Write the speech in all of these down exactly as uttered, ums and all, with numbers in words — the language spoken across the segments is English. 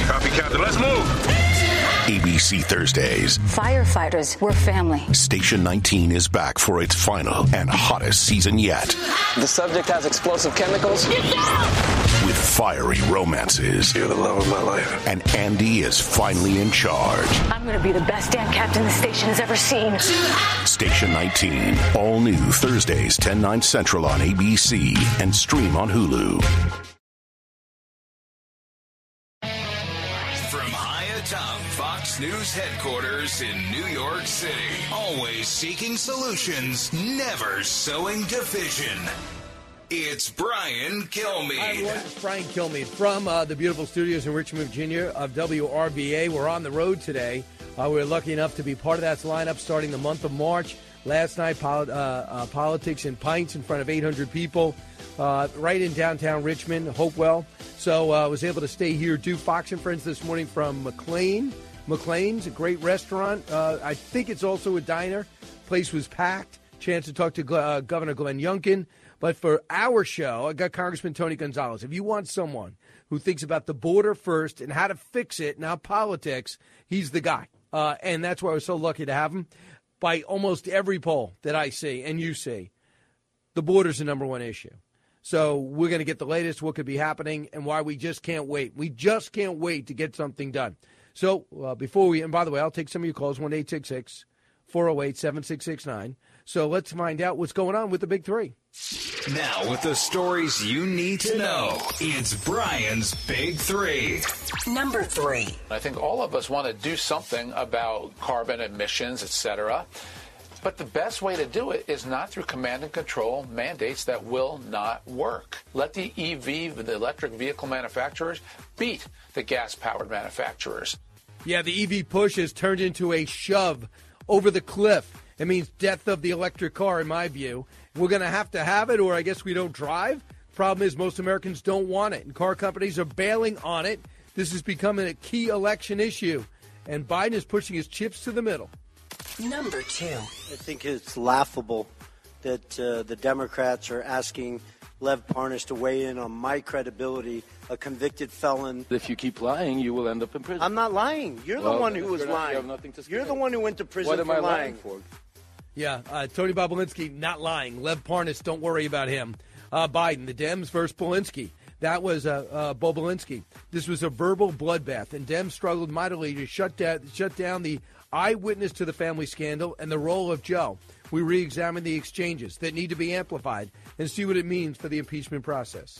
Copy, Captain. Let's move. A B C Thursdays. Firefighters, we're family. Station nineteen is back for its final and hottest season yet. The subject has explosive chemicals. Get down! With fiery romances. You're the love of my life. And Andy is finally in charge. I'm going to be the best damn captain the station has ever seen. Station nineteen. All new Thursdays, ten, nine Central on A B C and stream on Hulu. From high atop Fox News headquarters in New York City, always seeking solutions, never sowing division. It's Brian Kilmeade. Hi, everyone. It's Brian Kilmeade from uh, the beautiful studios in Richmond, Virginia of W R V A. We're on the road today. Uh, we're lucky enough to be part of that lineup starting the month of March. Last night, poli- uh, uh, politics and pints in front of eight hundred people uh, right in downtown Richmond, Hopewell. So I uh, was able to stay here, do Fox and Friends this morning from McLean. McLean's, a great restaurant. Uh, I think it's also a diner. Place was packed. Chance to talk to uh, Governor Glenn Youngkin. But for our show, I got Congressman Tony Gonzalez. If you want someone who thinks about the border first and how to fix it, not politics, he's the guy. Uh, and that's why I was so lucky to have him. By almost every poll that I see and you see, the border's the number one issue. So we're going to get the latest, what could be happening, and why we just can't wait. We just can't wait to get something done. So uh, before we, and by the way, I'll take some of your calls, one eight six six, four oh eight, seven six six nine. So let's find out what's going on with the big three. Now with the stories you need to know, it's Brian's Big Three. Number three. I think all of us want to do something about carbon emissions, et cetera. But the best way to do it is not through command and control mandates that will not work. Let the E V, the electric vehicle manufacturers, beat the gas-powered manufacturers. Yeah, the E V push has turned into a shove over the cliff. It means death of the electric car, in my view. We're going to have to have it, or I guess we don't drive. Problem is most Americans don't want it, and car companies are bailing on it. This is becoming a key election issue, and Biden is pushing his chips to the middle. Number two. I think it's laughable that uh, the Democrats are asking Lev Parnas to weigh in on my credibility, a convicted felon. If you keep lying, you will end up in prison. I'm not lying. You're well, the one who was not, lying. You have nothing to You're the one who went to prison what am for I lying. lying for? Yeah, uh, Tony Bobulinski not lying. Lev Parnas, don't worry about him. Uh, Biden, the Dems versus Bobulinski. That was uh, uh, Bobulinski. This was a verbal bloodbath, and Dems struggled mightily to shut down, shut down the eyewitness to the family scandal and the role of Joe. We re-examine the exchanges that need to be amplified and see what it means for the impeachment process.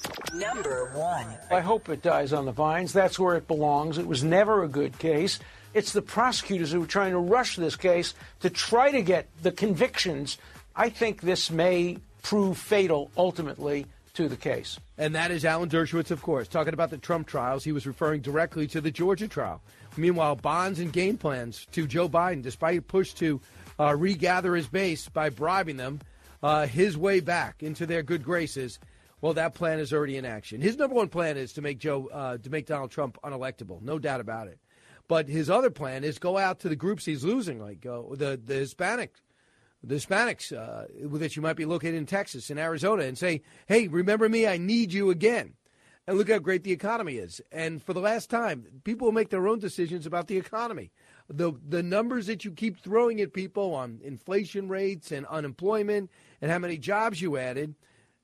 Number one. I hope it dies on the vines. That's where it belongs. It was never a good case. It's the prosecutors who are trying to rush this case to try to get the convictions. I think this may prove fatal ultimately to the case. And that is Alan Dershowitz, of course. Talking about the Trump trials, he was referring directly to the Georgia trial. Meanwhile, bonds and game plans to Joe Biden, despite a push to uh, regather his base by bribing them, uh, his way back into their good graces, well, that plan is already in action. His number one plan is to make Joe, uh, to make Donald Trump unelectable, no doubt about it. But his other plan is go out to the groups he's losing, like uh, the the Hispanic, the Hispanics uh, that you might be located in Texas and Arizona, and say, "Hey, remember me? I need you again." And look how great the economy is. And for the last time, people will make their own decisions about the economy. The the numbers that you keep throwing at people on inflation rates and unemployment and how many jobs you added,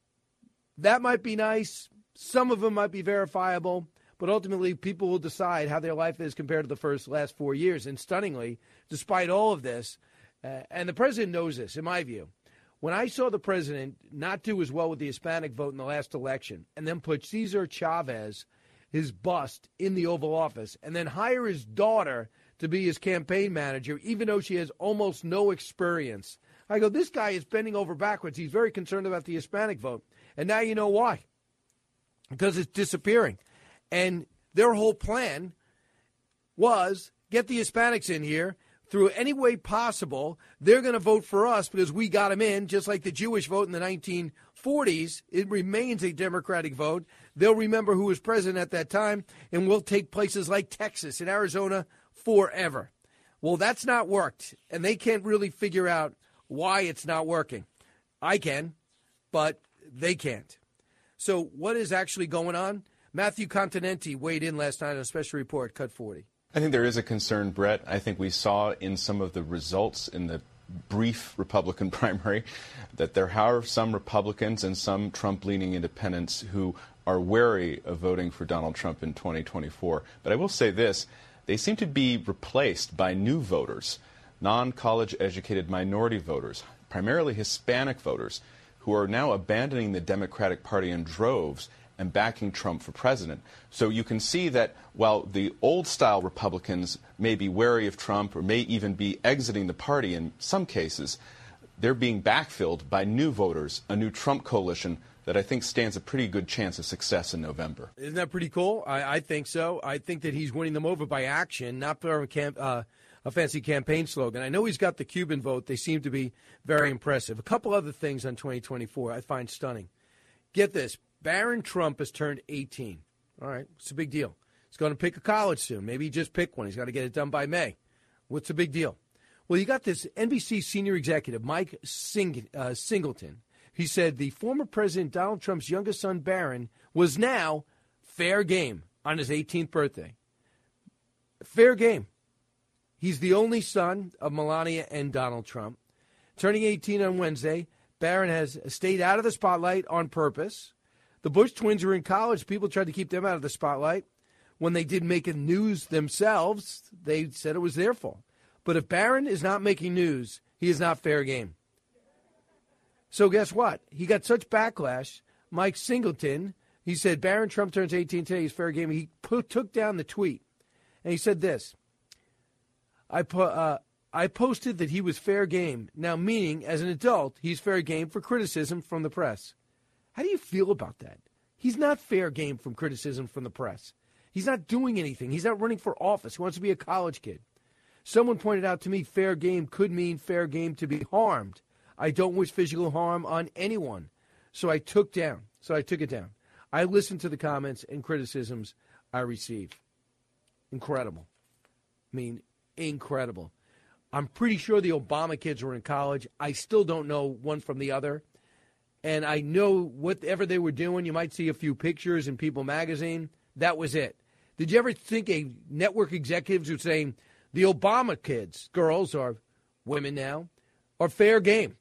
that might be nice. Some of them might be verifiable. But ultimately, people will decide how their life is compared to the first last four years. And stunningly, despite all of this, uh, and the president knows this, in my view, when I saw the president not do as well with the Hispanic vote in the last election and then put Cesar Chavez, his bust, in the Oval Office and then hire his daughter to be his campaign manager, even though she has almost no experience, I go, this guy is bending over backwards. He's very concerned about the Hispanic vote. And now you know why. Because it's disappearing. And their whole plan was get the Hispanics in here through any way possible. They're going to vote for us because we got them in, just like the Jewish vote in the nineteen forties. It remains a Democratic vote. They'll remember who was president at that time, and we'll take places like Texas and Arizona forever. Well, that's not worked, and they can't really figure out why it's not working. I can, but they can't. So what is actually going on? Matthew Continenti weighed in last night on a special report, Cut forty. I think there is a concern, Brett. I think we saw in some of the results in the brief Republican primary that there are some Republicans and some Trump-leaning independents who are wary of voting for Donald Trump in twenty twenty-four. But I will say this, they seem to be replaced by new voters, non-college educated minority voters, primarily Hispanic voters, who are now abandoning the Democratic Party in droves and backing Trump for president. So you can see that while the old-style Republicans may be wary of Trump or may even be exiting the party in some cases, they're being backfilled by new voters, a new Trump coalition that I think stands a pretty good chance of success in November. Isn't that pretty cool? I, I think so. I think that he's winning them over by action, not for a, camp, uh, a fancy campaign slogan. I know he's got the Cuban vote. They seem to be very impressive. A couple other things on twenty twenty-four I find stunning. Get this. Barron Trump has turned eighteen. All right, it's a big deal. He's going to pick a college soon. Maybe he just picked one. He's got to get it done by May. What's the big deal? Well, you got this N B C senior executive, Mike Sing, uh, Singleton. He said the former President Donald Trump's youngest son, Barron, was now fair game on his eighteenth birthday. Fair game. He's the only son of Melania and Donald Trump. Turning eighteen on Wednesday, Barron has stayed out of the spotlight on purpose. The Bush twins were in college. People tried to keep them out of the spotlight. When they did make news themselves, they said it was their fault. But if Barron is not making news, he is not fair game. So guess what? He got such backlash. Mike Singleton, he said, Barron Trump turns eighteen today. He's fair game. He put, took down the tweet. And he said this. I put, uh, I posted that he was fair game. Now, meaning, as an adult, he's fair game for criticism from the press. How do you feel about that? He's not fair game from criticism from the press. He's not doing anything. He's not running for office. He wants to be a college kid. Someone pointed out to me fair game could mean fair game to be harmed. I don't wish physical harm on anyone. So I took down. So I took it down. I listened to the comments and criticisms I received. Incredible. I mean, incredible. I'm pretty sure the Obama kids were in college. I still don't know one from the other. And I know whatever they were doing, you might see a few pictures in People magazine. That was it. Did you ever think a network executives were saying the Obama kids, girls or women now, are fair game?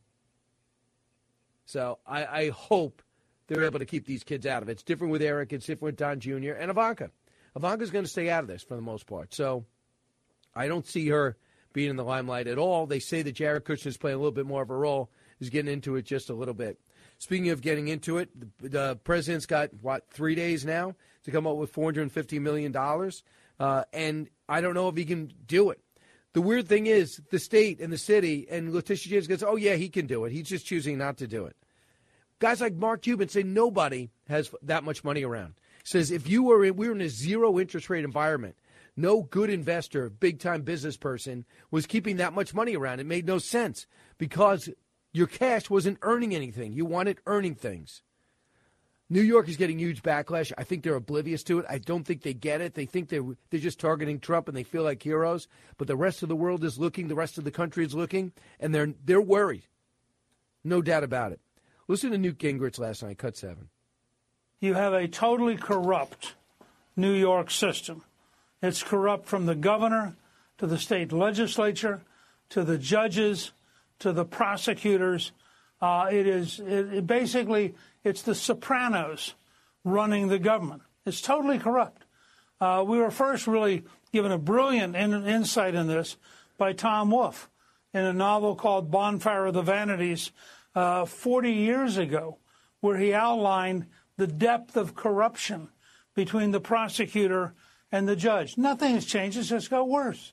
So I, I hope they're able to keep these kids out of it. It's different with Eric. It's different with Don Junior and Ivanka. Ivanka's going to stay out of this for the most part. So I don't see her being in the limelight at all. They say that Jared Kushner is playing a little bit more of a role. He's getting into it just a little bit. Speaking of getting into it, the, the president's got, what, three days now to come up with four hundred fifty million dollars. Uh, and I don't know if he can do it. The weird thing is the state and the city, and Letitia James goes, oh, yeah, he can do it. He's just choosing not to do it. Guys like Mark Cuban say nobody has that much money around. Says if you were in, we were in a zero interest rate environment, no good investor, big-time business person was keeping that much money around. It made no sense because your cash wasn't earning anything. You wanted earning things. New York is getting huge backlash. I think they're oblivious to it. I don't think they get it. They think they're, they're just targeting Trump and they feel like heroes. But the rest of the world is looking. The rest of the country is looking. And they're they're worried. No doubt about it. Listen to Newt Gingrich last night, cut seven. You have a totally corrupt New York system. It's corrupt from the governor to the state legislature to the judges to the prosecutors. Uh, it is it, it basically, it's the Sopranos running the government. It's totally corrupt. Uh, we were first really given a brilliant in, insight in this by Tom Wolfe in a novel called Bonfire of the Vanities uh, forty years ago, where he outlined the depth of corruption between the prosecutor and the judge. Nothing has changed. It's just got worse.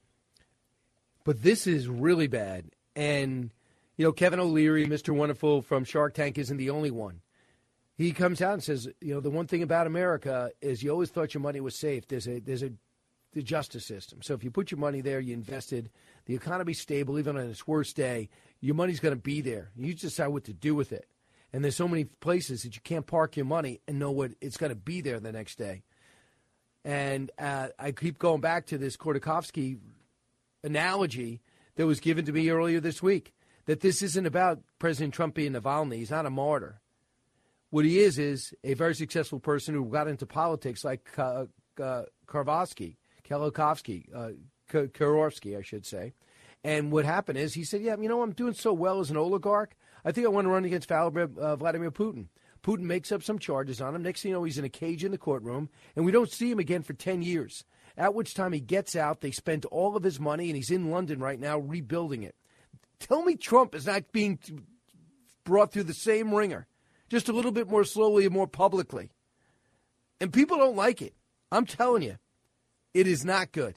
But this is really bad. And, you know, Kevin O'Leary, Mister Wonderful from Shark Tank, isn't the only one. He comes out and says, you know, the one thing about America is you always thought your money was safe. There's a there's a the justice system. So if you put your money there, you invested, the economy's stable, even on its worst day, your money's going to be there. You just decide what to do with it. And there's so many places that you can't park your money and know what it's going to be there the next day. And uh, I keep going back to this Khodorkovsky analogy that was given to me earlier this week, that this isn't about President Trump being Navalny. He's not a martyr. What he is is a very successful person who got into politics like uh, uh, Karvosky, Kalikovsky, uh, Karofsky, I should say. And what happened is he said, yeah, you know, I'm doing so well as an oligarch. I think I want to run against Vladimir, uh, Vladimir Putin. Putin makes up some charges on him. Next thing you know, he's in a cage in the courtroom, and we don't see him again for ten years, at which time he gets out. They spent all of his money, and he's in London right now rebuilding it. Tell me Trump is not being brought through the same ringer, just a little bit more slowly and more publicly. And people don't like it. I'm telling you, it is not good.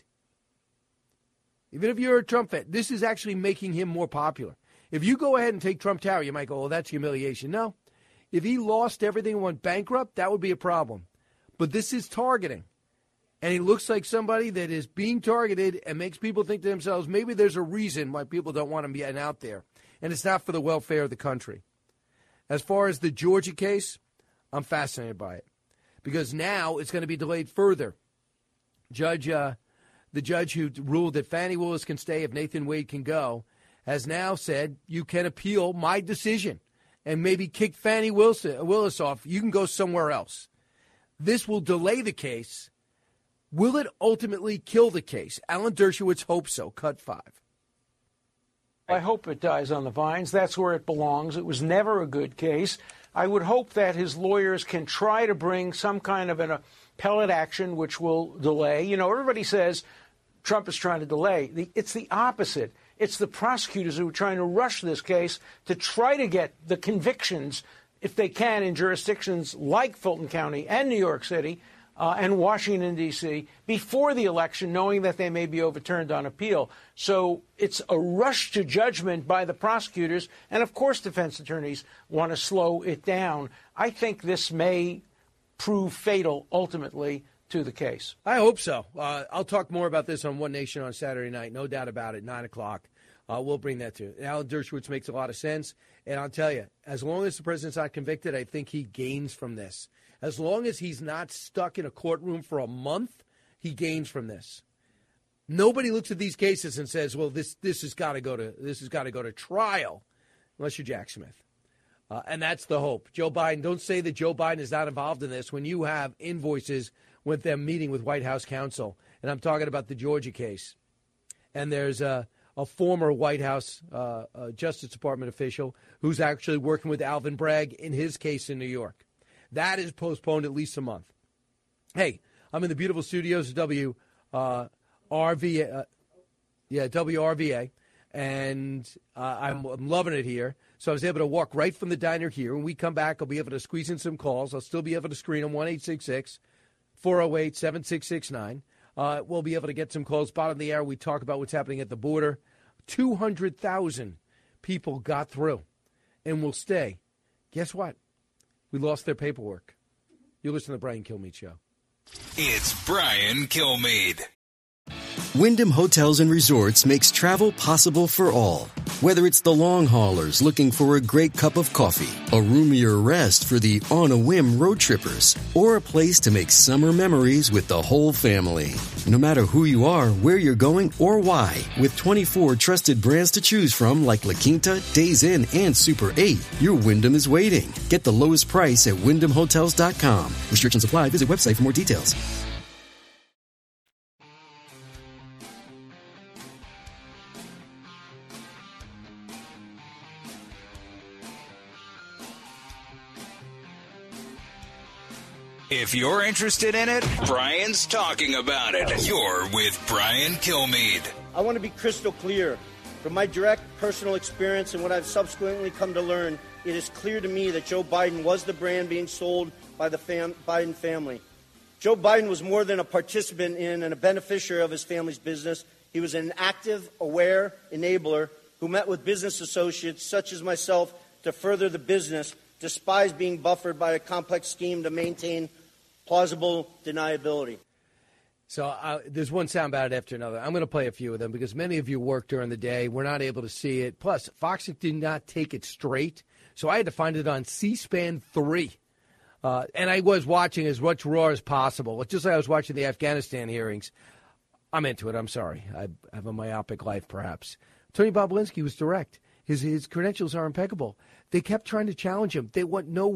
Even if you're a Trump fan, this is actually making him more popular. If you go ahead and take Trump Tower, you might go, well, that's humiliation. No. If he lost everything and went bankrupt, that would be a problem. But this is targeting. And he looks like somebody that is being targeted and makes people think to themselves, maybe there's a reason why people don't want him being out there. And it's not for the welfare of the country. As far as the Georgia case, I'm fascinated by it. Because now it's going to be delayed further. Judge, uh, the judge who ruled that Fani Willis can stay if Nathan Wade can go, has now said you can appeal my decision and maybe kick Fani Willis, Willis off. You can go somewhere else. This will delay the case. Will it ultimately kill the case? Alan Dershowitz hopes so. Cut five. I hope it dies on the vines. That's where it belongs. It was never a good case. I would hope that his lawyers can try to bring some kind of an appellate action which will delay. You know, everybody says Trump is trying to delay. The, it's the opposite. It's the prosecutors who are trying to rush this case to try to get the convictions, if they can, in jurisdictions like Fulton County and New York City uh, and Washington, D C, before the election, knowing that they may be overturned on appeal. So it's a rush to judgment by the prosecutors. And, of course, defense attorneys want to slow it down. I think this may prove fatal ultimately to the case. I hope so. Uh, I'll talk more about this on One Nation on Saturday night. No doubt about it, nine o'clock. Uh, we'll bring that to you. Alan Dershowitz makes a lot of sense. And I'll tell you, as long as the president's not convicted, I think he gains from this. As long as he's not stuck in a courtroom for a month, he gains from this. Nobody looks at these cases and says, well, this this has got to go to this has got to go to trial, unless you're Jack Smith. Uh, and that's the hope. Joe Biden, don't say that Joe Biden is not involved in this when you have invoices with them meeting with White House counsel. And I'm talking about the Georgia case. And there's a, a former White House uh, uh, Justice Department official who's actually working with Alvin Bragg in his case in New York. That is postponed at least a month. Hey, I'm in the beautiful studios of W uh, R V A, uh, yeah, W R V A, and uh, I'm, I'm loving it here. So I was able to walk right from the diner here. When we come back, I'll be able to squeeze in some calls. I'll still be able to screen them, one eight six six, four oh eight, seven six six nine. Uh, we'll be able to get some calls. Bottom of the hour, we talk about what's happening at the border. two hundred thousand people got through and will stay. Guess what? We lost their paperwork. You listen to the Brian Kilmeade Show. It's Brian Kilmeade. Wyndham Hotels and Resorts makes travel possible for all. Whether it's the long haulers looking for a great cup of coffee, a roomier rest for the on-a-whim road trippers, or a place to make summer memories with the whole family. No matter who you are, where you're going, or why, with twenty-four trusted brands to choose from like La Quinta, Days Inn, and Super eight, your Wyndham is waiting. Get the lowest price at wyndham hotels dot com. Restrictions apply. Visit website for more details. If you're interested in it, Brian's talking about it. You're with Brian Kilmeade. I want to be crystal clear. From my direct personal experience and what I've subsequently come to learn, it is clear to me that Joe Biden was the brand being sold by the fam- Biden family. Joe Biden was more than a participant in and a beneficiary of his family's business. He was an active, aware enabler who met with business associates such as myself to further the business, despite being buffered by a complex scheme to maintain plausible deniability. So uh, there's one soundbite after another. I'm going to play a few of them because many of you work during the day. We're not able to see it. Plus, Fox did not take it straight, so I had to find it on C-SPAN three. Uh, and I was watching as much raw as possible. It's just like I was watching the Afghanistan hearings. I'm into it. I'm sorry. I have a myopic life, perhaps. Tony Bobulinski was direct. His his credentials are impeccable. They kept trying to challenge him. They went nowhere.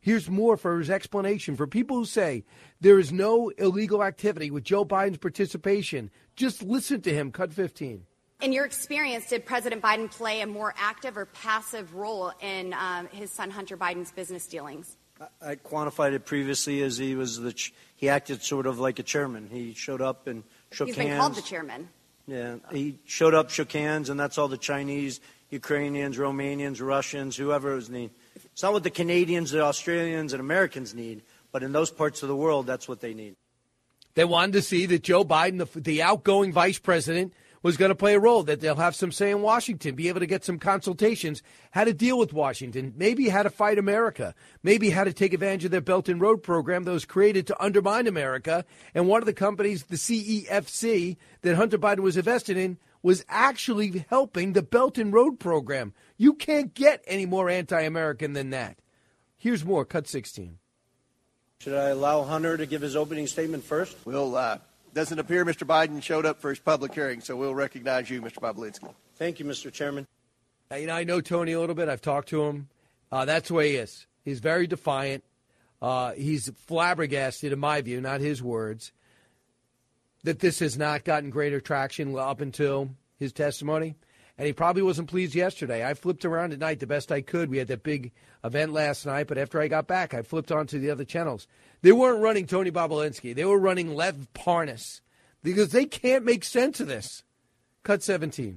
Here's more for his explanation. For people who say there is no illegal activity with Joe Biden's participation, just listen to him. Cut fifteen. In your experience, did President Biden play a more active or passive role in um, his son Hunter Biden's business dealings? I quantified it previously as he was the ch- he acted sort of like a chairman. He showed up and shook He's hands. He's been called the chairman. Yeah, he showed up, shook hands, and that's all the Chinese, Ukrainians, Romanians, Russians, whoever was need. It's not what the Canadians, the Australians, and Americans need, but in those parts of the world, that's what they need. They wanted to see that Joe Biden, the, the outgoing vice president, was going to play a role, that they'll have some say in Washington, be able to get some consultations, how to deal with Washington, maybe how to fight America, maybe how to take advantage of their Belt and Road program that was created to undermine America. And one of the companies, the C E F C, that Hunter Biden was invested in, was actually helping the Belt and Road program. You can't get any more anti-American than that. Here's more. Cut sixteen. Should I allow Hunter to give his opening statement first? We'll, uh, doesn't appear Mister Biden showed up for his public hearing, so we'll recognize you, Mister Bobulinski. Thank you, Mister Chairman. Uh, you know, I know Tony a little bit. I've talked to him. Uh, that's the way he is. He's very defiant. Uh, he's flabbergasted, in my view, not his words, that this has not gotten greater traction up until his testimony. And he probably wasn't pleased yesterday. I flipped around at night the best I could. We had that big event last night, but after I got back, I flipped on to the other channels. They weren't running Tony Bobulinski. They were running Lev Parnas because they can't make sense of this. Cut seventeen.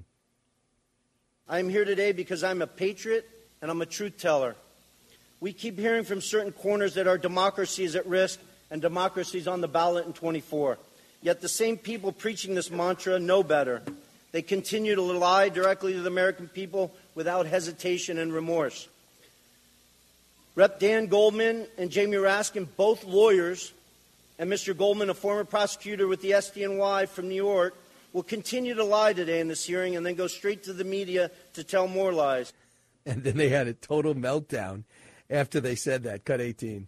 I'm here today because I'm a patriot and I'm a truth teller. We keep hearing from certain corners that our democracy is at risk and democracy is on the ballot in twenty-four. Yet the same people preaching this mantra know better. They continue to lie directly to the American people without hesitation and remorse. Representative Dan Goldman and Jamie Raskin, both lawyers, and Mister Goldman, a former prosecutor with the S D N Y from New York, will continue to lie today in this hearing and then go straight to the media to tell more lies. And then they had a total meltdown after they said that. Cut eighteen.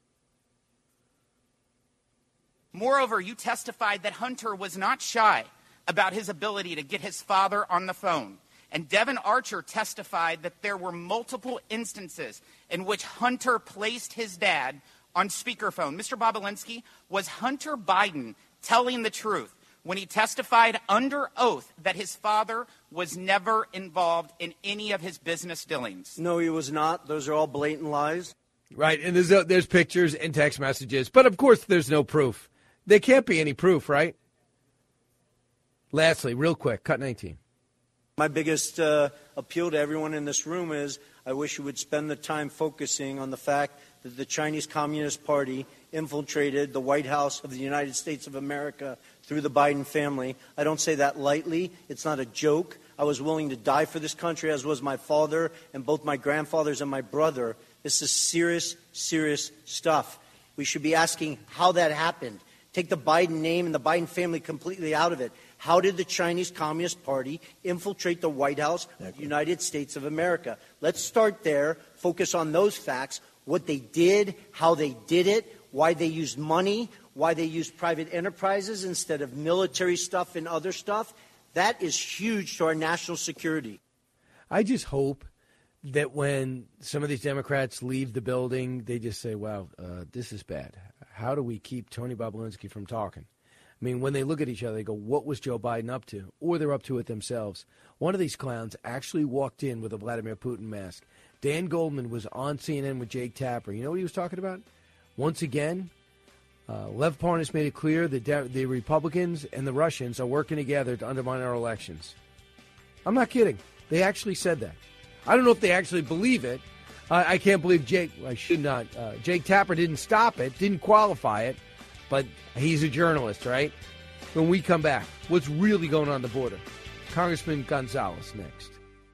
Moreover, you testified that Hunter was not shy about his ability to get his father on the phone. And Devin Archer testified that there were multiple instances in which Hunter placed his dad on speakerphone. Mister Bobulinski, was Hunter Biden telling the truth when he testified under oath that his father was never involved in any of his business dealings? No, he was not. Those are all blatant lies. Right, and there's, uh, there's pictures and text messages. But, of course, there's no proof. There can't be any proof, right? Lastly, real quick, cut nineteen. My biggest uh, appeal to everyone in this room is I wish you would spend the time focusing on the fact that the Chinese Communist Party infiltrated the White House of the United States of America through the Biden family. I don't say that lightly. It's not a joke. I was willing to die for this country, as was my father and both my grandfathers and my brother. This is serious, serious stuff. We should be asking how that happened. Take the Biden name and the Biden family completely out of it. How did the Chinese Communist Party infiltrate the White House of the United States of America? Let's start there, focus on those facts, what they did, how they did it, why they used money, why they used private enterprises instead of military stuff and other stuff. That is huge to our national security. I just hope that when some of these Democrats leave the building, they just say, wow, uh, this is bad. How do we keep Tony Bobulinski from talking? I mean, when they look at each other, they go, what was Joe Biden up to? Or they're up to it themselves. One of these clowns actually walked in with a Vladimir Putin mask. Dan Goldman was on C N N with Jake Tapper. You know what he was talking about? Once again, uh, Lev Parnas made it clear that de- the Republicans and the Russians are working together to undermine our elections. I'm not kidding. They actually said that. I don't know if they actually believe it. Uh, I can't believe Jake, I should not, uh, Jake Tapper didn't stop it, didn't qualify it. But he's a journalist, right? When we come back, what's really going on the border? Congressman Gonzalez next.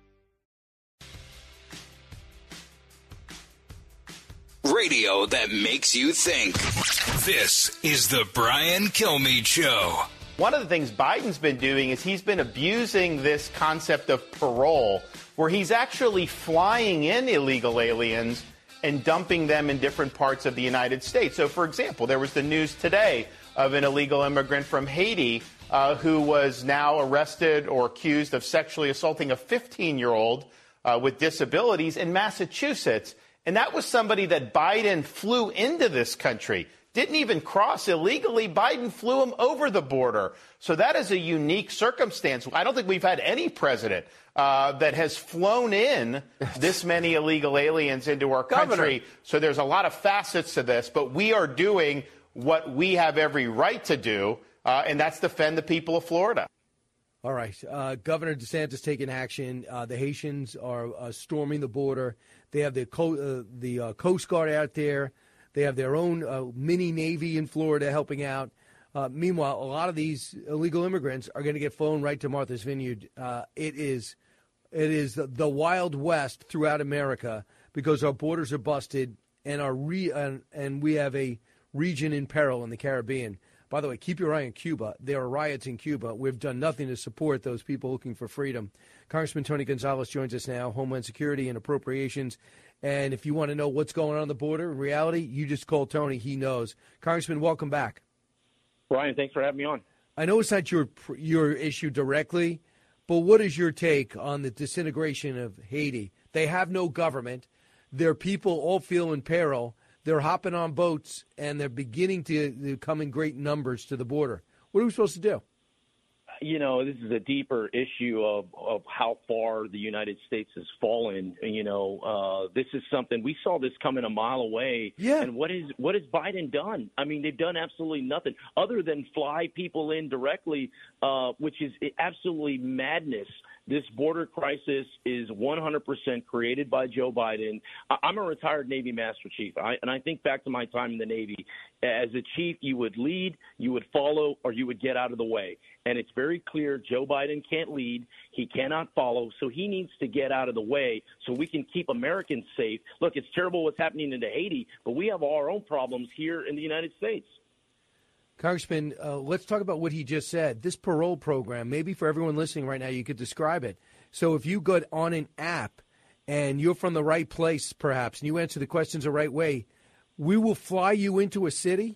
Radio that makes you think. This is the Brian Kilmeade Show. One of the things Biden's been doing is he's been abusing this concept of parole, where he's actually flying in illegal aliens and dumping them in different parts of the United States. So, for example, there was the news today of an illegal immigrant from Haiti uh, who was now arrested or accused of sexually assaulting a fifteen-year-old uh, with disabilities in Massachusetts. And that was somebody that Biden flew into this country. Didn't even cross illegally. Biden flew him over the border. So that is a unique circumstance. I don't think we've had any president uh, that has flown in this many illegal aliens into our country. Governor. So there's a lot of facets to this, but we are doing what we have every right to do, uh, and that's defend the people of Florida. All right. Uh, Governor DeSantis taking action. Uh, the Haitians are uh, storming the border. They have the, co- uh, the uh, Coast Guard out there. They have their own uh, mini Navy in Florida helping out. Uh, meanwhile, a lot of these illegal immigrants are going to get flown right to Martha's Vineyard. Uh, it is it is the, the Wild West throughout America because our borders are busted and our re- and, and we have a region in peril in the Caribbean. By the way, keep your eye on Cuba. There are riots in Cuba. We've done nothing to support those people looking for freedom. Congressman Tony Gonzalez joins us now, Homeland Security and Appropriations. And if you want to know what's going on on the border, in reality, you just call Tony. He knows. Congressman, welcome back. Brian, thanks for having me on. I know it's not your your issue directly, but what is your take on the disintegration of Haiti? They have no government. Their people all feel in peril. They're hopping on boats, and they're beginning to, to come in great numbers to the border. What are we supposed to do? You know, this is a deeper issue of, of how far the United States has fallen. You know, uh, this is something we saw this coming a mile away. Yeah. And what is what has Biden done? I mean, they've done absolutely nothing other than fly people in directly, uh, which is absolutely madness. This border crisis is one hundred percent created by Joe Biden. I'm a retired Navy Master Chief, I, and I think back to my time in the Navy. As a chief, you would lead, you would follow, or you would get out of the way. And it's very clear Joe Biden can't lead, he cannot follow, so he needs to get out of the way so we can keep Americans safe. Look, it's terrible what's happening in Haiti, but we have our own problems here in the United States. Congressman, uh, let's talk about what he just said. This parole program, maybe for everyone listening right now, you could describe it. So if you go on an app and you're from the right place, perhaps, and you answer the questions the right way, we will fly you into a city?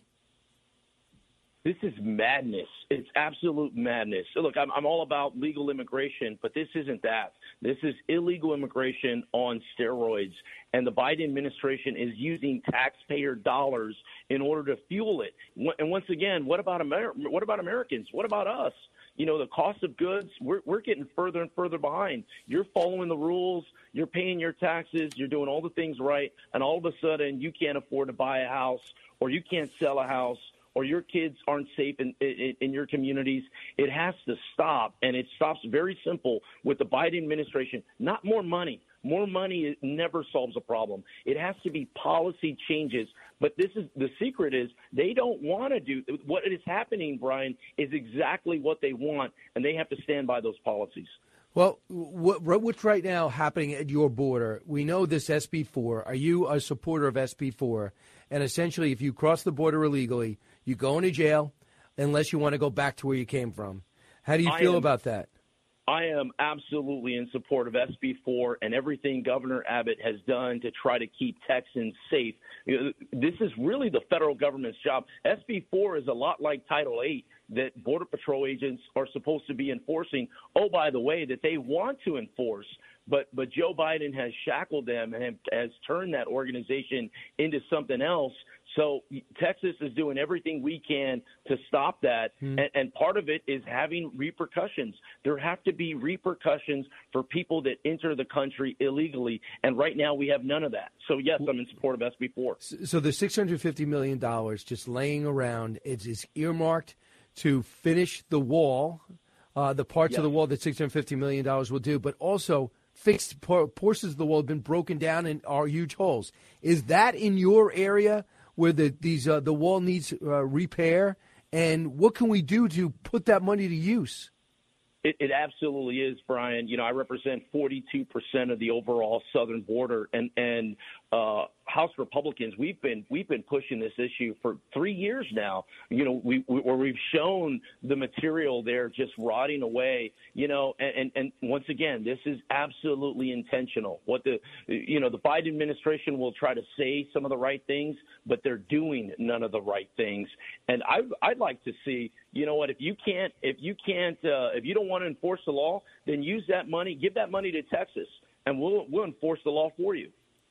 This is madness. It's absolute madness. So look, I'm, I'm all about legal immigration, but this isn't that. This is illegal immigration on steroids. And the Biden administration is using taxpayer dollars in order to fuel it. And once again, what about Amer- what about Americans? What about us? You know, the cost of goods, we're, we're getting further and further behind. You're following the rules. You're paying your taxes. You're doing all the things right. And all of a sudden, you can't afford to buy a house, or you can't sell a house, or your kids aren't safe in, in, in your communities. It has to stop, and it stops very simple with the Biden administration. Not more money. More money never solves a problem. It has to be policy changes. But this is the secret is they don't want to do what is happening, Brian, is exactly what they want, and they have to stand by those policies. Well, what, what's right now happening at your border? We know this S B four. Are you a supporter of S B four? And essentially, if you cross the border illegally, you go into jail unless you want to go back to where you came from. How do you feel am, about that? I am absolutely in support of S B four and everything Governor Abbott has done to try to keep Texans safe. This is really the federal government's job. S B four is a lot like Title eight that Border Patrol agents are supposed to be enforcing. Oh, by the way, that they want to enforce. But but Joe Biden has shackled them and has turned that organization into something else. So Texas is doing everything we can to stop that. Mm. And, and part of it is having repercussions. There have to be repercussions for people that enter the country illegally. And right now we have none of that. So, yes, I'm in support of S B four. So the six hundred fifty million dollars just laying around, it is earmarked to finish the wall, uh, the parts yes. of the wall that six hundred fifty million dollars will do, but also fixed portions of the wall have been broken down and are huge holes. Is that in your area where the these uh, the wall needs uh, repair? And what can we do to put that money to use? It, it absolutely is, Brian. You know, I represent forty-two percent of the overall southern border, and and uh, House Republicans, we've been we've been pushing this issue for three years now. You know, we, we where we've shown the material there just rotting away. You know, and, and and once again, this is absolutely intentional. What the you know the Biden administration will try to say some of the right things, but they're doing none of the right things. And I I'd like to see. You know what? If you can't, if you can't, uh, if you don't want to enforce the law, then use that money, give that money to Texas, and we'll we'll enforce the law for you.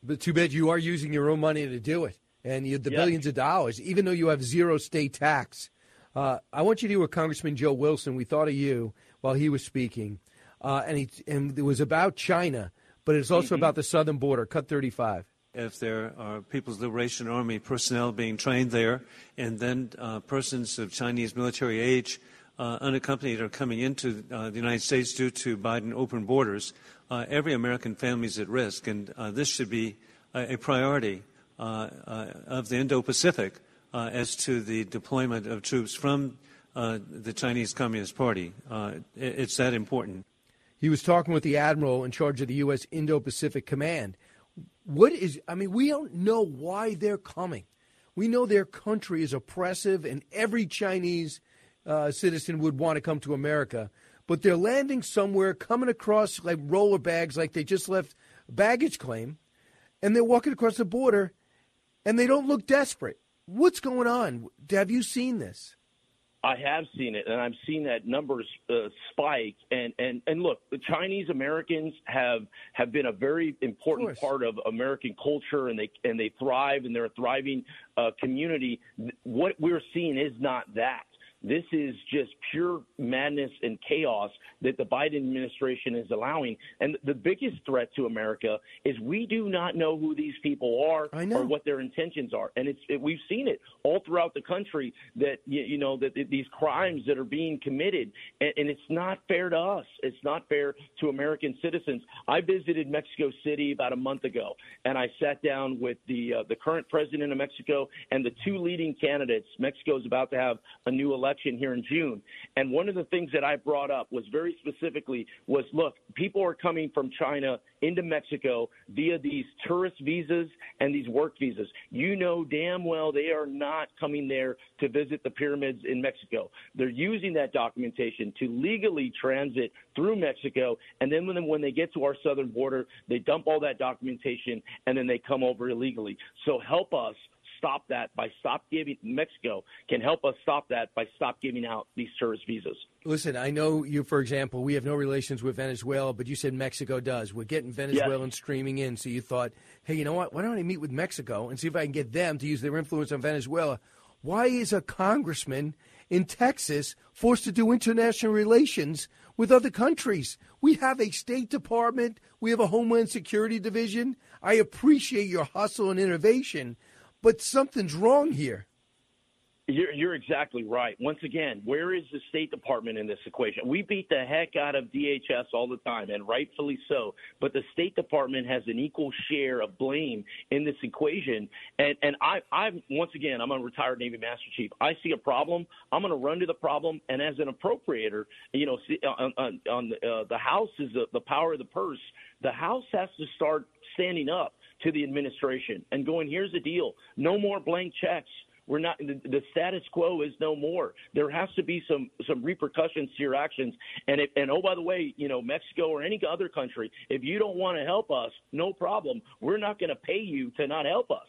But too bad you are using your own money to do it, and you, the Yeah. billions of dollars, even though you have zero state tax. Uh, I want you to hear what Congressman Joe Wilson, we thought of you while he was speaking, uh, and, he, and it was about China, but it's also Mm-hmm. about the southern border, cut thirty-five. If there are People's Liberation Army personnel being trained there, and then uh, persons of Chinese military age uh, unaccompanied are coming into uh, the United States due to Biden open borders, uh, every American family is at risk, and uh, this should be a, a priority uh, uh, of the Indo-Pacific uh, as to the deployment of troops from uh, the Chinese Communist Party. Uh, it, it's that important. He was talking with the admiral in charge of the U S Indo-Pacific Command. What is, I mean, we don't know why they're coming. We know their country is oppressive, and every Chinese uh, citizen would want to come to America. But they're landing somewhere, coming across like roller bags, like they just left baggage claim, and they're walking across the border, and they don't look desperate. What's going on? Have you seen this? I have seen it, and I've seen that numbers uh, spike. And, and, and look, the Chinese Americans have have been a very important Of part of American culture, and they and they thrive, and they're a thriving uh, community. What we're seeing is not that. This is just pure madness and chaos that the Biden administration is allowing. And the biggest threat to America is we do not know who these people are or what their intentions are. And it's it, we've seen it all throughout the country that, you, you know, that, that these crimes that are being committed. And, and it's not fair to us. It's not fair to American citizens. I visited Mexico City about a month ago, and I sat down with the uh, the current president of Mexico and the two leading candidates. Mexico is about to have a new election here in June. And one of the things that I brought up was very specifically was, look, people are coming from China into Mexico via these tourist visas and these work visas. You know damn well they are not coming there to visit the pyramids in Mexico. They're using that documentation to legally transit through Mexico, and then when, when they get to our southern border, they dump all that documentation, and then they come over illegally. So help us stop that by stop giving Mexico can help us stop that by stop giving out these tourist visas. Listen, I know you, for example, we have no relations with Venezuela, but you said Mexico does. We're getting Venezuelans Yes. streaming in, so you thought, hey, you know what? Why don't I meet with Mexico and see if I can get them to use their influence on Venezuela? Why is a congressman in Texas forced to do international relations with other countries? We have a State Department. We have a Homeland Security Division. I appreciate your hustle and innovation, but something's wrong here. You're, you're exactly right. Once again, where is the State Department in this equation? We beat the heck out of D H S all the time, and rightfully so. But the State Department has an equal share of blame in this equation. And, and I, I'm once again, I'm a retired Navy Master Chief. I see a problem. I'm going to run to the problem. And as an appropriator, you know, see, on, on, on the, uh, the House is the, the power of the purse. The House has to start standing up to the administration and going, here's the deal. No more blank checks. We're not the, the status quo is no more. There has to be some some repercussions to your actions. And if, and oh, by the way, you know, Mexico or any other country, if you don't want to help us, no problem. We're not going to pay you to not help us.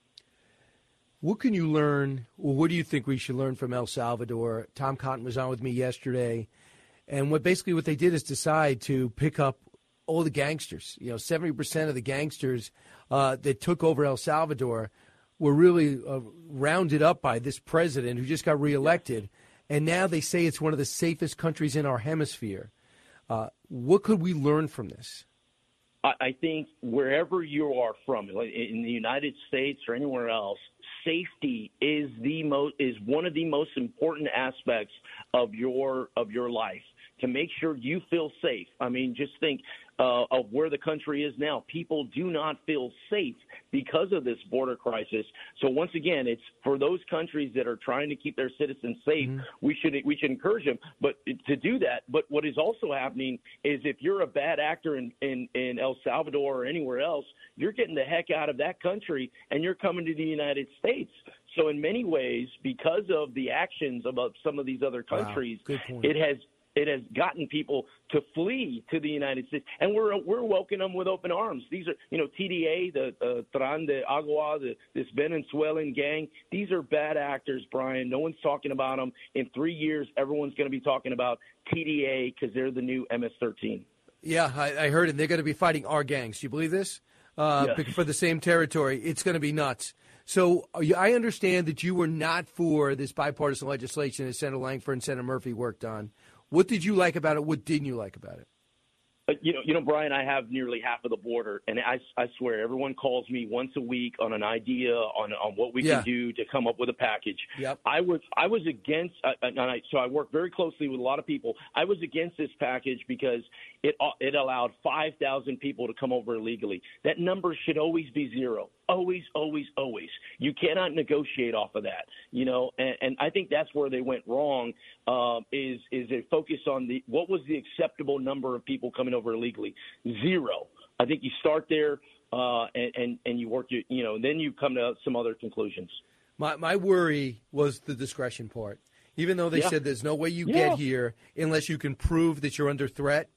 What can you learn, or what do you think we should learn from El Salvador? Tom Cotton was on with me yesterday, and what basically what they did is decide to pick up all the gangsters. You know, seventy percent of the gangsters uh, that took over El Salvador were really uh, rounded up by this president who just got reelected, and now they say it's one of the safest countries in our hemisphere. Uh, what could we learn from this? I, I think wherever you are from, like in the United States or anywhere else, safety is the most is one of the most important aspects of your of your life. To make sure you feel safe. I mean, just think uh, of where the country is now. People do not feel safe because of this border crisis. So once again, it's for those countries that are trying to keep their citizens safe. Mm-hmm. We should we should encourage them, but to do that. But what is also happening is if you're a bad actor in, in, in El Salvador or anywhere else, you're getting the heck out of that country and you're coming to the United States. So in many ways, because of the actions of some of these other countries, wow. Good point. it has. It has gotten people to flee to the United States, and we're we're welcoming them with open arms. These are, you know, T D A, the uh, Tran de Agua, the, this Venezuelan gang. These are bad actors, Brian. No one's talking about them. In three years, everyone's going to be talking about T D A because they're the new M S thirteen. Yeah, I, I heard it. They're going to be fighting our gangs. Do you believe this? uh, Yes. for the same territory. It's going to be nuts. So uh, I understand that you were not for this bipartisan legislation that Senator Langford and Senator Murphy worked on. What did you like about it? What didn't you like about it? Uh, you know, you know, Brian, I have nearly half of the border, and I, I swear, everyone calls me once a week on an idea on on what we Yeah. can do to come up with a package. Yep. I was I was against, uh, and I, so I work very closely with a lot of people. I was against this package because it uh, it allowed five thousand people to come over illegally. That number should always be zero. Always, always, always. You cannot negotiate off of that, you know. And, and I think that's where they went wrong. Um, is is they focused on the what was the acceptable number of people coming over illegally? Zero. I think you start there uh, and, and and you work your, you know, then you come to some other conclusions. My my worry was the discretion part. Even though they Yeah. said there's no way you Yeah. get here unless you can prove that you're under threat.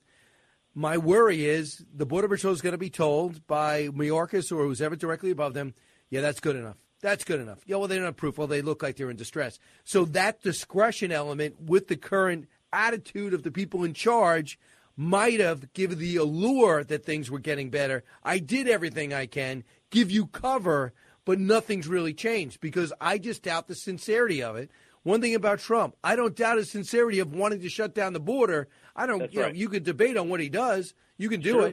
My worry is the Border Patrol is going to be told by Mayorkas or who's ever directly above them, yeah, that's good enough. That's good enough. Yeah, well, they don't have proof. Well, they look like they're in distress. So that discretion element with the current attitude of the people in charge might have given the allure that things were getting better. I did everything I can, give you cover, but nothing's really changed because I just doubt the sincerity of it. One thing about Trump, I don't doubt his sincerity of wanting to shut down the border. I don't, That's you know, right. you could debate on what he does. You can do Sure. it.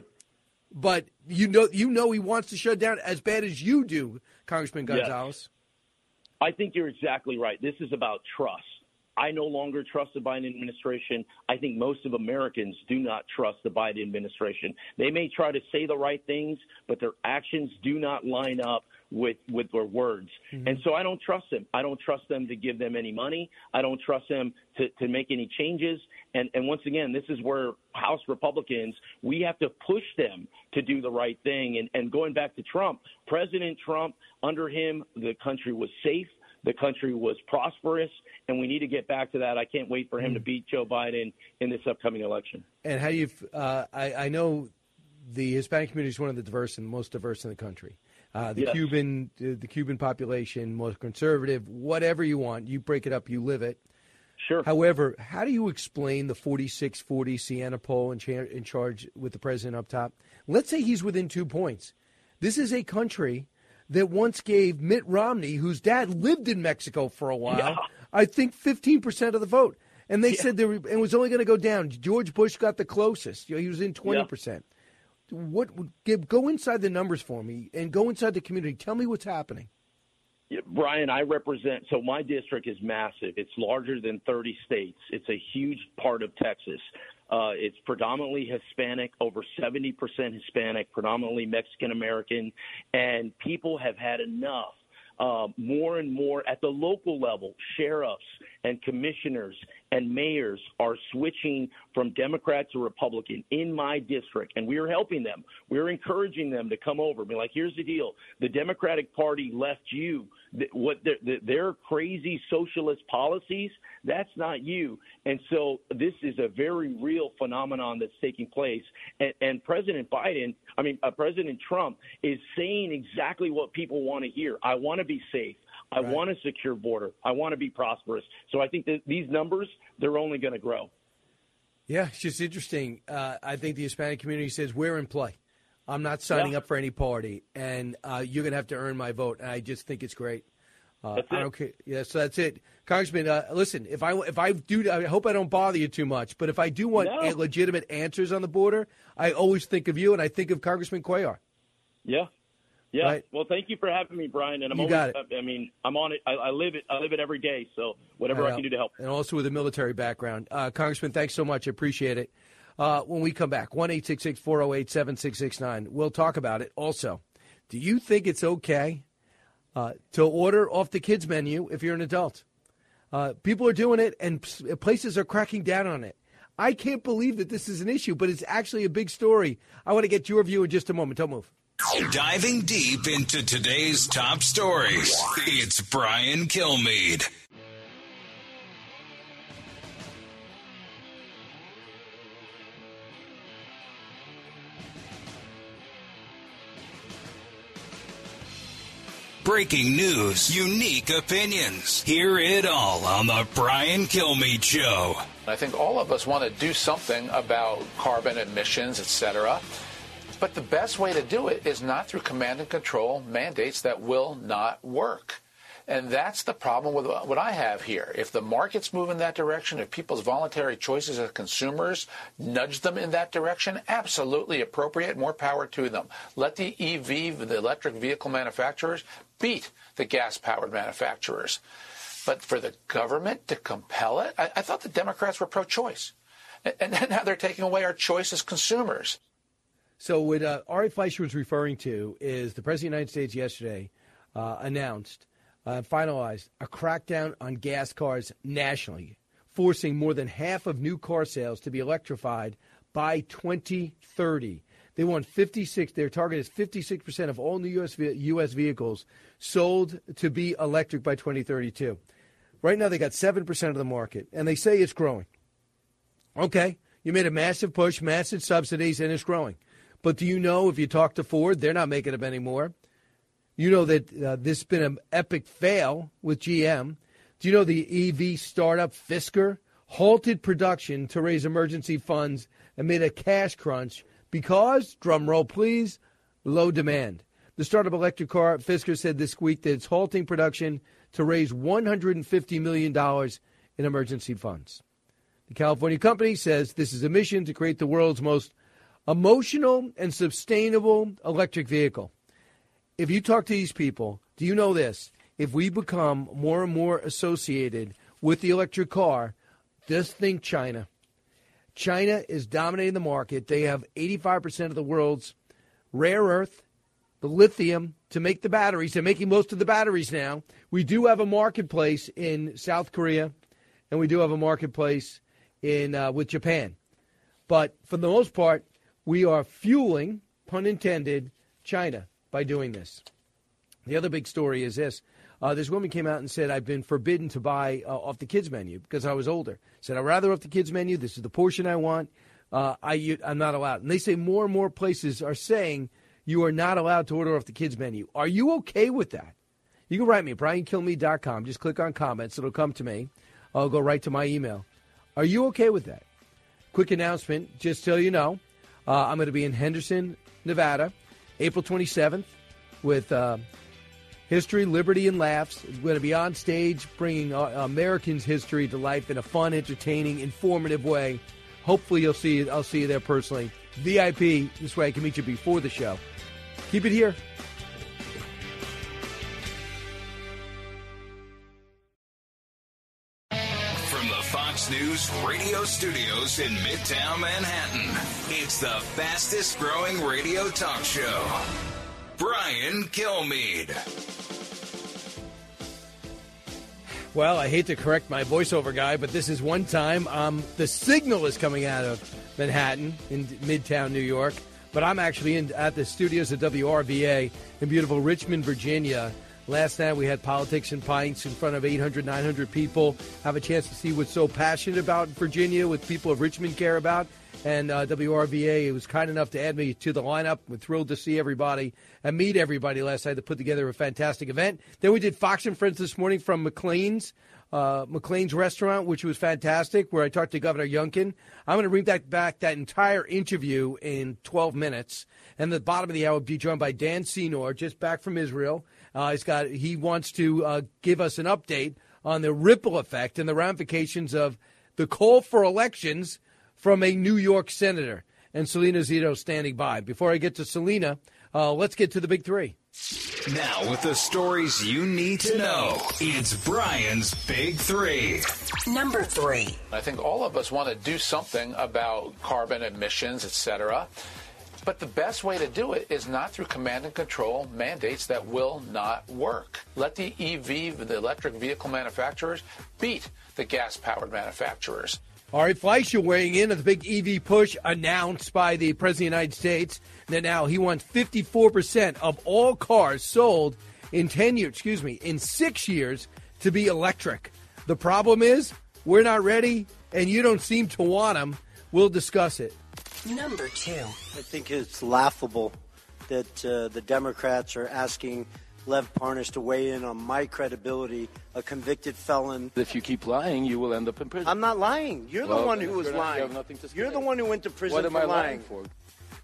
But you know, you know he wants to shut down as bad as you do, Congressman Yes. Gonzalez. I think you're exactly right. This is about trust. I no longer trust the Biden administration. I think most of Americans do not trust the Biden administration. They may try to say the right things, but their actions do not line up with, with their words. Mm-hmm. And so I don't trust them. I don't trust them to give them any money. I don't trust them to, to make any changes. And, and once again, this is where House Republicans, we have to push them to do the right thing. And, and going back to Trump, President Trump, under him, the country was safe. The country was prosperous, and we need to get back to that. I can't wait for him to beat Joe Biden in this upcoming election. And how do you? Uh, I, I know the Hispanic community is one of the diverse and most diverse in the country. Uh, the Yes. Cuban, uh, the Cuban population, most conservative, whatever you want. You break it up, you live it. Sure. However, how do you explain the forty-six forty Siena poll in, cha- in charge with the president up top? Let's say he's within two points. This is a country that once gave Mitt Romney, whose dad lived in Mexico for a while, Yeah. I think fifteen percent of the vote. And they Yeah. said they were, it was only going to go down. George Bush got the closest. You know, he was in twenty percent. What would give, go inside the numbers for me and go inside the community. Tell me what's happening. Yeah, Brian, I represent, so my district is massive. It's larger than thirty states. It's a huge part of Texas. Uh, it's predominantly Hispanic, over seventy percent Hispanic, predominantly Mexican-American, and people have had enough. Uh, more and more at the local level, sheriffs and commissioners and mayors are switching from Democrat to Republican in my district, and we are helping them. We're encouraging them to come over. Be like, here's the deal: the Democratic Party left you. Th- what their, their, their crazy socialist policies, that's not you. And so this is a very real phenomenon that's taking place. And, and President Biden, I mean, uh, President Trump is saying exactly what people want to hear. I want to be safe. I Right. want a secure border. I want to be prosperous. So I think that these numbers, they're only going to grow. Yeah, it's just interesting. Uh, I think the Hispanic community says, we're in play. I'm not signing Yeah. up for any party, and uh, you're going to have to earn my vote. And I just think it's great. Uh, That's I it. don't care. Yeah, so that's it, Congressman. Uh, listen, if I if I do, I hope I don't bother you too much. But if I do want No. legitimate answers on the border, I always think of you, and I think of Congressman Cuellar. Yeah. Yeah. Right. Well, thank you for having me, Brian. And I'm You always, got it. I mean, I'm on it. I, I live it. I live it every day. So whatever I Uh, can do to help. And also with a military background. Uh, Congressman, thanks so much. I appreciate it. Uh, when we come back, one eight six six, four oh eight, seven six six nine. We'll talk about it. Also, do you think it's okay uh, to order off the kids' menu if you're an adult? Uh, people are doing it, and p- places are cracking down on it. I can't believe that this is an issue, but it's actually a big story. I want to get your view in just a moment. Don't move. Diving deep into today's top stories, it's Brian Kilmeade. Breaking news, unique opinions. Hear it all on the Brian Kilmeade Show. I think all of us want to do something about carbon emissions, et cetera. But the best way to do it is not through command and control mandates that will not work. And that's the problem with what I have here. If the markets move in that direction, if people's voluntary choices as consumers nudge them in that direction, absolutely appropriate, more power to them. Let the E V, the electric vehicle manufacturers, beat the gas-powered manufacturers. But for the government to compel it, I, I thought the Democrats were pro-choice. And, and now they're taking away our choice as consumers. So what uh, Ari Fleischer was referring to is the President of the United States yesterday uh, announced Uh, finalized a crackdown on gas cars nationally, forcing more than half of new car sales to be electrified by twenty thirty. They want fifty-six. Their target is fifty-six percent of all new U S, U S vehicles sold to be electric by twenty thirty-two. Right now, they got seven percent of the market, and they say it's growing. Okay, you made a massive push, massive subsidies, and it's growing. But do you know, if you talk to Ford, they're not making them anymore. You know that uh, this has been an epic fail with G M. Do you know the E V startup Fisker halted production to raise emergency funds amid a cash crunch because, drum roll please, low demand? The startup electric car Fisker said this week that it's halting production to raise one hundred fifty million dollars in emergency funds. The California company says this is a mission to create the world's most emotional and sustainable electric vehicle. If you talk to these people, do you know this? If we become more and more associated with the electric car, just think China. China is dominating the market. They have eighty-five percent of the world's rare earth, the lithium, to make the batteries. They're making most of the batteries now. We do have a marketplace in South Korea, and we do have a marketplace in uh, with Japan. But for the most part, we are fueling, pun intended, China by doing this. The other big story is this. Uh, this woman came out and said, I've been forbidden to buy uh, off the kids menu because I was older. Said, I'd rather off the kids menu. This is the portion I want. Uh, I, I'm not allowed. And they say more and more places are saying you are not allowed to order off the kids menu. Are you okay with that? You can write me, brian kilmeade dot com. Just click on comments. It'll come to me. I'll go right to my email. Are you okay with that? Quick announcement, just so you know. Uh, I'm going to be in Henderson, Nevada, April twenty-seventh, with uh, History, Liberty, and Laughs. We're going to be on stage bringing uh, Americans' history to life in a fun, entertaining, informative way. Hopefully you'll see I'll see you there personally. V I P, this way I can meet you before the show. Keep it here. From the Fox News radio studios in Midtown Manhattan, it's the fastest growing radio talk show. Brian Kilmeade. Well, I hate to correct my voiceover guy, but this is one time um, the signal is coming out of Manhattan in Midtown New York, but I'm actually in, at the studios of W R V A in beautiful Richmond, Virginia. Last night we had Politics and Pints in front of eight hundred, nine hundred people. Have a chance to see what's so passionate about Virginia, what people of Richmond care about. And uh, W R V A was kind enough to add me to the lineup. We're thrilled to see everybody and meet everybody last night to put together a fantastic event. Then we did Fox and Friends this morning from McLean's, uh, McLean's restaurant, which was fantastic, where I talked to Governor Youngkin. I'm going to bring that back, that entire interview in twelve minutes. And at the bottom of the hour, we'll be joined by Dan Senor, just back from Israel. Uh, he's got, he wants to uh, give us an update on the ripple effect and the ramifications of the call for elections from a New York senator. And Selena Zito standing by. Before I get to Selena, uh, let's get to the big three. Now, with the stories you need to know, it's Brian's Big Three. Number three. I think all of us want to do something about carbon emissions, et cetera. But the best way to do it is not through command and control mandates that will not work. Let the E V, the electric vehicle manufacturers, beat the gas-powered manufacturers. Ari Fleischer weighing in on the big E V push announced by the President of the United States. That now he wants fifty-four percent of all cars sold in ten years, excuse me, in six years to be electric. The problem is we're not ready, and you don't seem to want them. We'll discuss it. Number two. I think it's laughable that uh, the Democrats are asking Lev Parnas to weigh in on my credibility, a convicted felon. If you keep lying, you will end up in prison. I'm not lying. You're well, the one who was you're not, lying. you have nothing to You're the one who went to prison what am for I lying. lying for?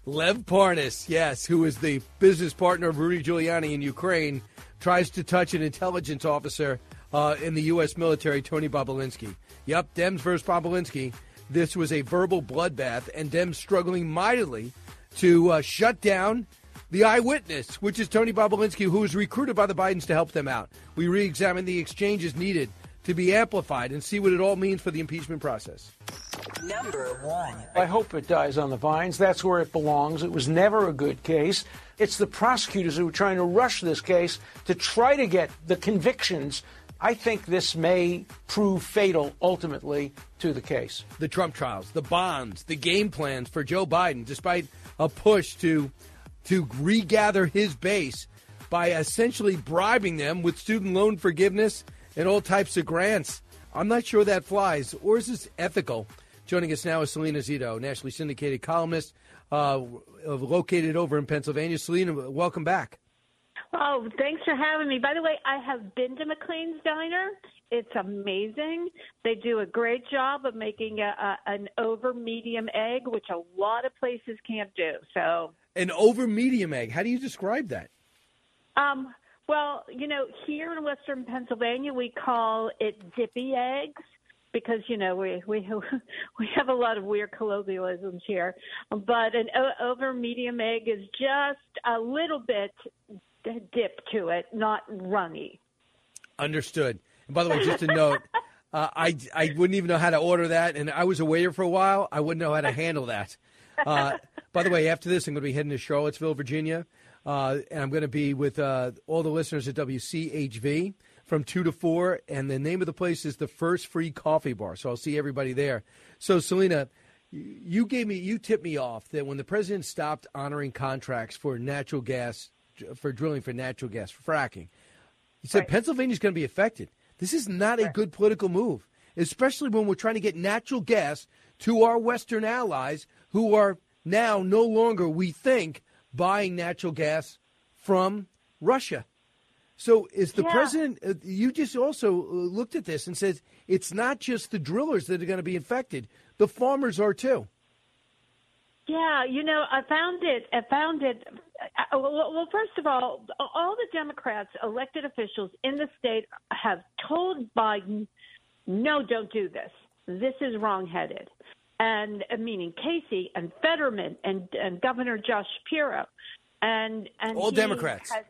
Lev Parnas, yes, who is the business partner of Rudy Giuliani in Ukraine, tries to touch an intelligence officer uh, in the U S military, Tony Bobulinski. Yep, Dems versus Bobulinski. This was a verbal bloodbath, and Dems struggling mightily to uh, shut down the eyewitness, which is Tony Bobulinski, who was recruited by the Bidens to help them out. We re-examine the exchanges needed to be amplified and see what it all means for the impeachment process. Number one. I hope it dies on the vines. That's where it belongs. It was never a good case. It's the prosecutors who are trying to rush this case to try to get the convictions. I think this may prove fatal ultimately to the case. The Trump trials, the bonds, the game plans for Joe Biden, despite a push to to regather his base by essentially bribing them with student loan forgiveness and all types of grants. I'm not sure that flies, or is this ethical? Joining us now is Selena Zito, nationally syndicated columnist uh, located over in Pennsylvania. Selena, welcome back. Oh, thanks for having me. By the way, I have been to McLean's Diner. It's amazing. They do a great job of making a, a, an over-medium egg, which a lot of places can't do. So, an over-medium egg. How do you describe that? Um, well, you know, here in Western Pennsylvania, we call it dippy eggs because, you know, we we we have a lot of weird colloquialisms here. But an o- over-medium egg is just a little bit dip to it, not runny. Understood. And by the way, just a note, uh, I, I wouldn't even know how to order that, and I was a waiter for a while. I wouldn't know how to handle that. Uh, by the way, after this, I'm going to be heading to Charlottesville, Virginia, uh, and I'm going to be with uh, all the listeners at W C H V from two to four, and the name of the place is the First Free Coffee Bar, so I'll see everybody there. So, Selena, you gave me, you tipped me off that when the president stopped honoring contracts for natural gas, for drilling for natural gas, for fracking, he said right. Pennsylvania's going to be affected. This is not a good political move, especially when we're trying to get natural gas to our Western allies who are now no longer, we think, buying natural gas from Russia. So is the yeah. president, uh, you just also looked at this and said it's not just the drillers that are going to be infected. The farmers are too. Yeah, you know, I found it, I found it, uh, well, well, first of all, all the Democrats, elected officials in the state have told Biden, no, don't do this. This is wrongheaded. And uh, meaning Casey and Fetterman and, and Governor Josh Shapiro. And, and all Democrats. Has,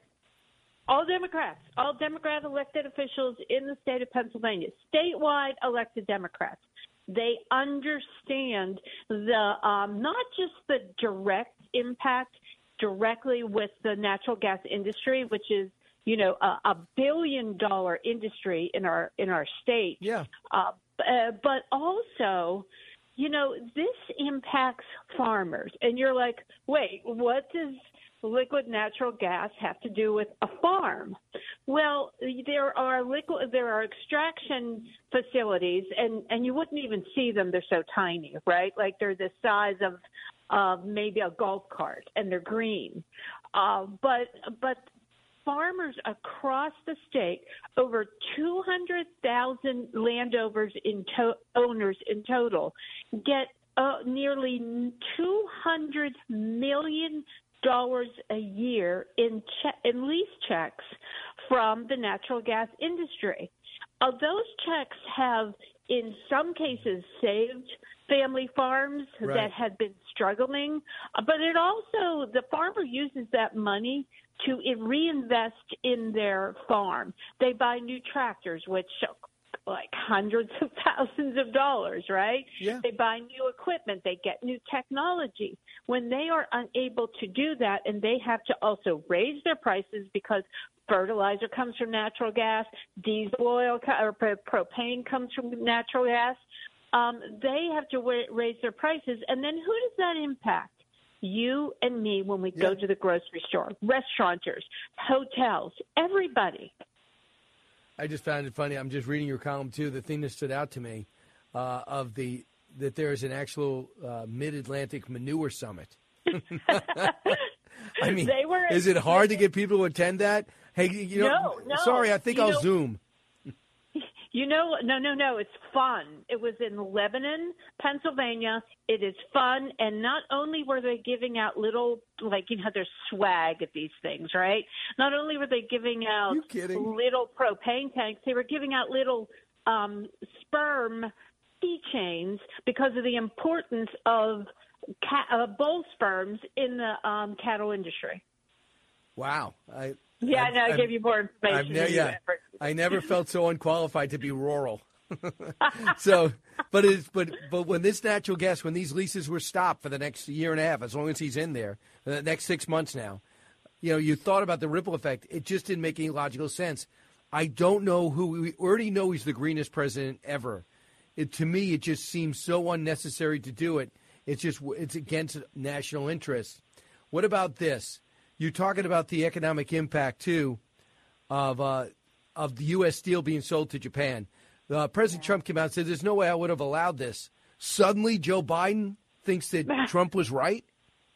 all Democrats, all Democrat elected officials in the state of Pennsylvania, statewide elected Democrats. They understand the um, not just the direct impact directly with the natural gas industry, which is, you know, a, a billion dollar industry in our in our state. Yeah. Uh, uh, but also, you know, this impacts farmers. And you're like, wait, what does liquid natural gas have to do with a farm? Well, there are liquid, there are extraction facilities, and, and you wouldn't even see them. They're so tiny, right? Like they're the size of uh, maybe a golf cart, and they're green. Uh, but but farmers across the state, over two hundred thousand landowners in to- owners in total, get uh, nearly two hundred million dollars a year in che- in lease checks from the natural gas industry. Uh, those checks have, in some cases, saved family farms right. that had been struggling, uh, but it also, the farmer uses that money to reinvest in their farm. They buy new tractors, which like hundreds of thousands of dollars, right? Yeah. They buy new equipment. They get new technology. When they are unable to do that, and they have to also raise their prices because fertilizer comes from natural gas, diesel oil or propane comes from natural gas, um, they have to wa- raise their prices. And then who does that impact? You and me when we yeah. go to the grocery store, restaurateurs, hotels, everybody. I just found it funny. I'm just reading your column, too. The thing that stood out to me uh, of the that there is an actual uh, Mid-Atlantic Manure Summit. I mean, they were, is it hard to get people to attend that? Hey, you know, no, no. sorry, I think you I'll know, Zoom. You know, no, no, no. It's fun. It was in Lebanon, Pennsylvania. It is fun. And not only were they giving out little, like, you know, there's swag at these things, right? Not only were they giving out little propane tanks, they were giving out little um, sperm keychains because of the importance of cat, uh, bull sperms in the um, cattle industry. Wow. I, yeah, I've, I know. I I've, gave you more information. I've ne- yeah, I never felt so unqualified to be rural. so, but it's but but when this natural gas, when these leases were stopped for the next year and a half, as long as he's in there, the next six months now, you know, you thought about the ripple effect. It just didn't make any logical sense. I don't know who we already know he's the greenest president ever. It, to me, it just seems so unnecessary to do it. It's just it's against national interest. What about this? You're talking about the economic impact too of uh, of the U S steel being sold to Japan. Uh, President Trump came out and said, "There's no way I would have allowed this." Suddenly, Joe Biden thinks that Trump was right.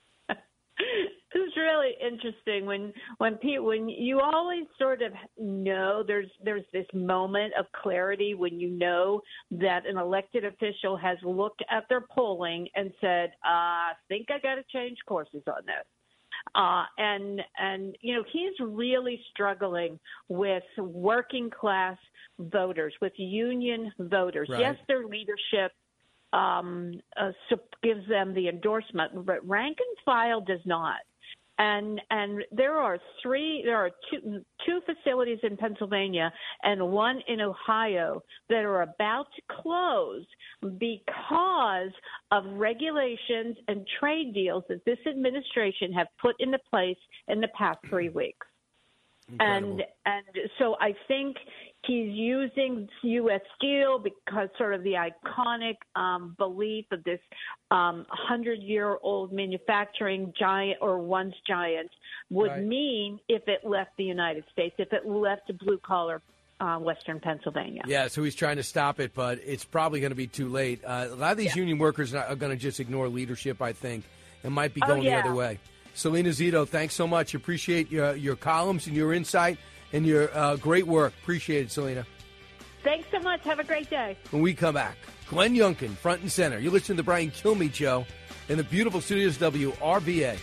It's really interesting when when people, when you always sort of know there's there's this moment of clarity when you know that an elected official has looked at their polling and said, uh, "I think I got to change courses on this." Uh, and, and, you know, he's really struggling with working class voters, with union voters. Right. Yes, their leadership um, uh, gives them the endorsement, but rank and file does not. And and there are three, there are two, two facilities in Pennsylvania and one in Ohio that are about to close because of regulations and trade deals that this administration have put into place in the past three weeks. Incredible. And and so I think he's using U S Steel because sort of the iconic um, belief of this um, hundred-year-old manufacturing giant or once giant would Right. mean if it left the United States, if it left blue-collar uh, Western Pennsylvania. Yeah, so he's trying to stop it, but it's probably going to be too late. Uh, a lot of these yeah. union workers are going to just ignore leadership, I think, and might be going oh, yeah. the other way. Selena Zito, thanks so much. Appreciate your your columns and your insight and your uh, great work. Appreciate it, Selena. Thanks so much. Have a great day. When we come back, Glenn Youngkin, front and center. You're listening to the Brian Kilmeade Show in the beautiful studios of W R V A.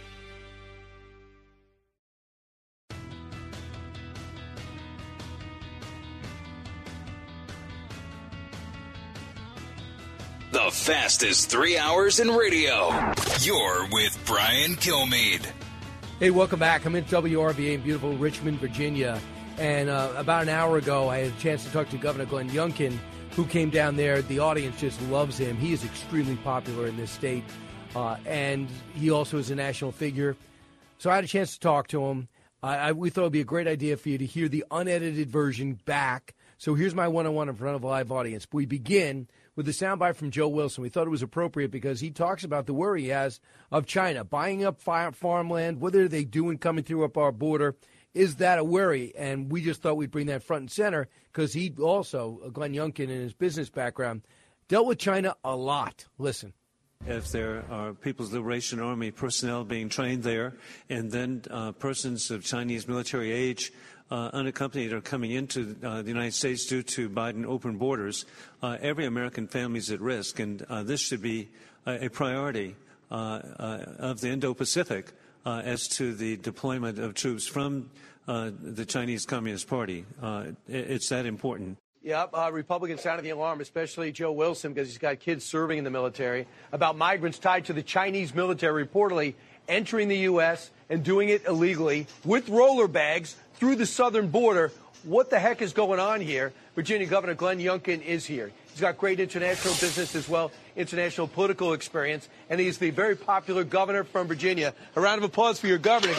The fastest three hours in radio. You're with Brian Kilmeade. Hey, welcome back. I'm in W R V A in beautiful Richmond, Virginia. And uh, about an hour ago, I had a chance to talk to Governor Glenn Youngkin, who came down there. The audience just loves him. He is extremely popular in this state. Uh, and he also is a national figure. So I had a chance to talk to him. I, I, we thought it would be a great idea for you to hear the unedited version back. So here's my one-on-one in front of a live audience. We begin with the soundbite from Joe Wilson. We thought it was appropriate because he talks about the worry he has of China buying up farmland. What are they doing coming through up our border? Is that a worry? And we just thought we'd bring that front and center because he also, Glenn Youngkin, in his business background, dealt with China a lot. Listen. If there are People's Liberation Army personnel being trained there, and then uh, persons of Chinese military age uh, unaccompanied are coming into uh, the United States due to Biden open borders, uh, every American family is at risk, and uh, this should be a, a priority uh, uh, of the Indo-Pacific uh, as to the deployment of troops from uh, the Chinese Communist Party. Uh, it, it's that important. Yeah, uh, Republicans sounded the alarm, especially Joe Wilson, because he's got kids serving in the military, about migrants tied to the Chinese military reportedly entering the U S and doing it illegally with roller bags through the southern border. What the heck is going on here? Virginia Governor Glenn Youngkin is here. He's got great international business as well, international political experience, and he's the very popular governor from Virginia. A round of applause for your governor.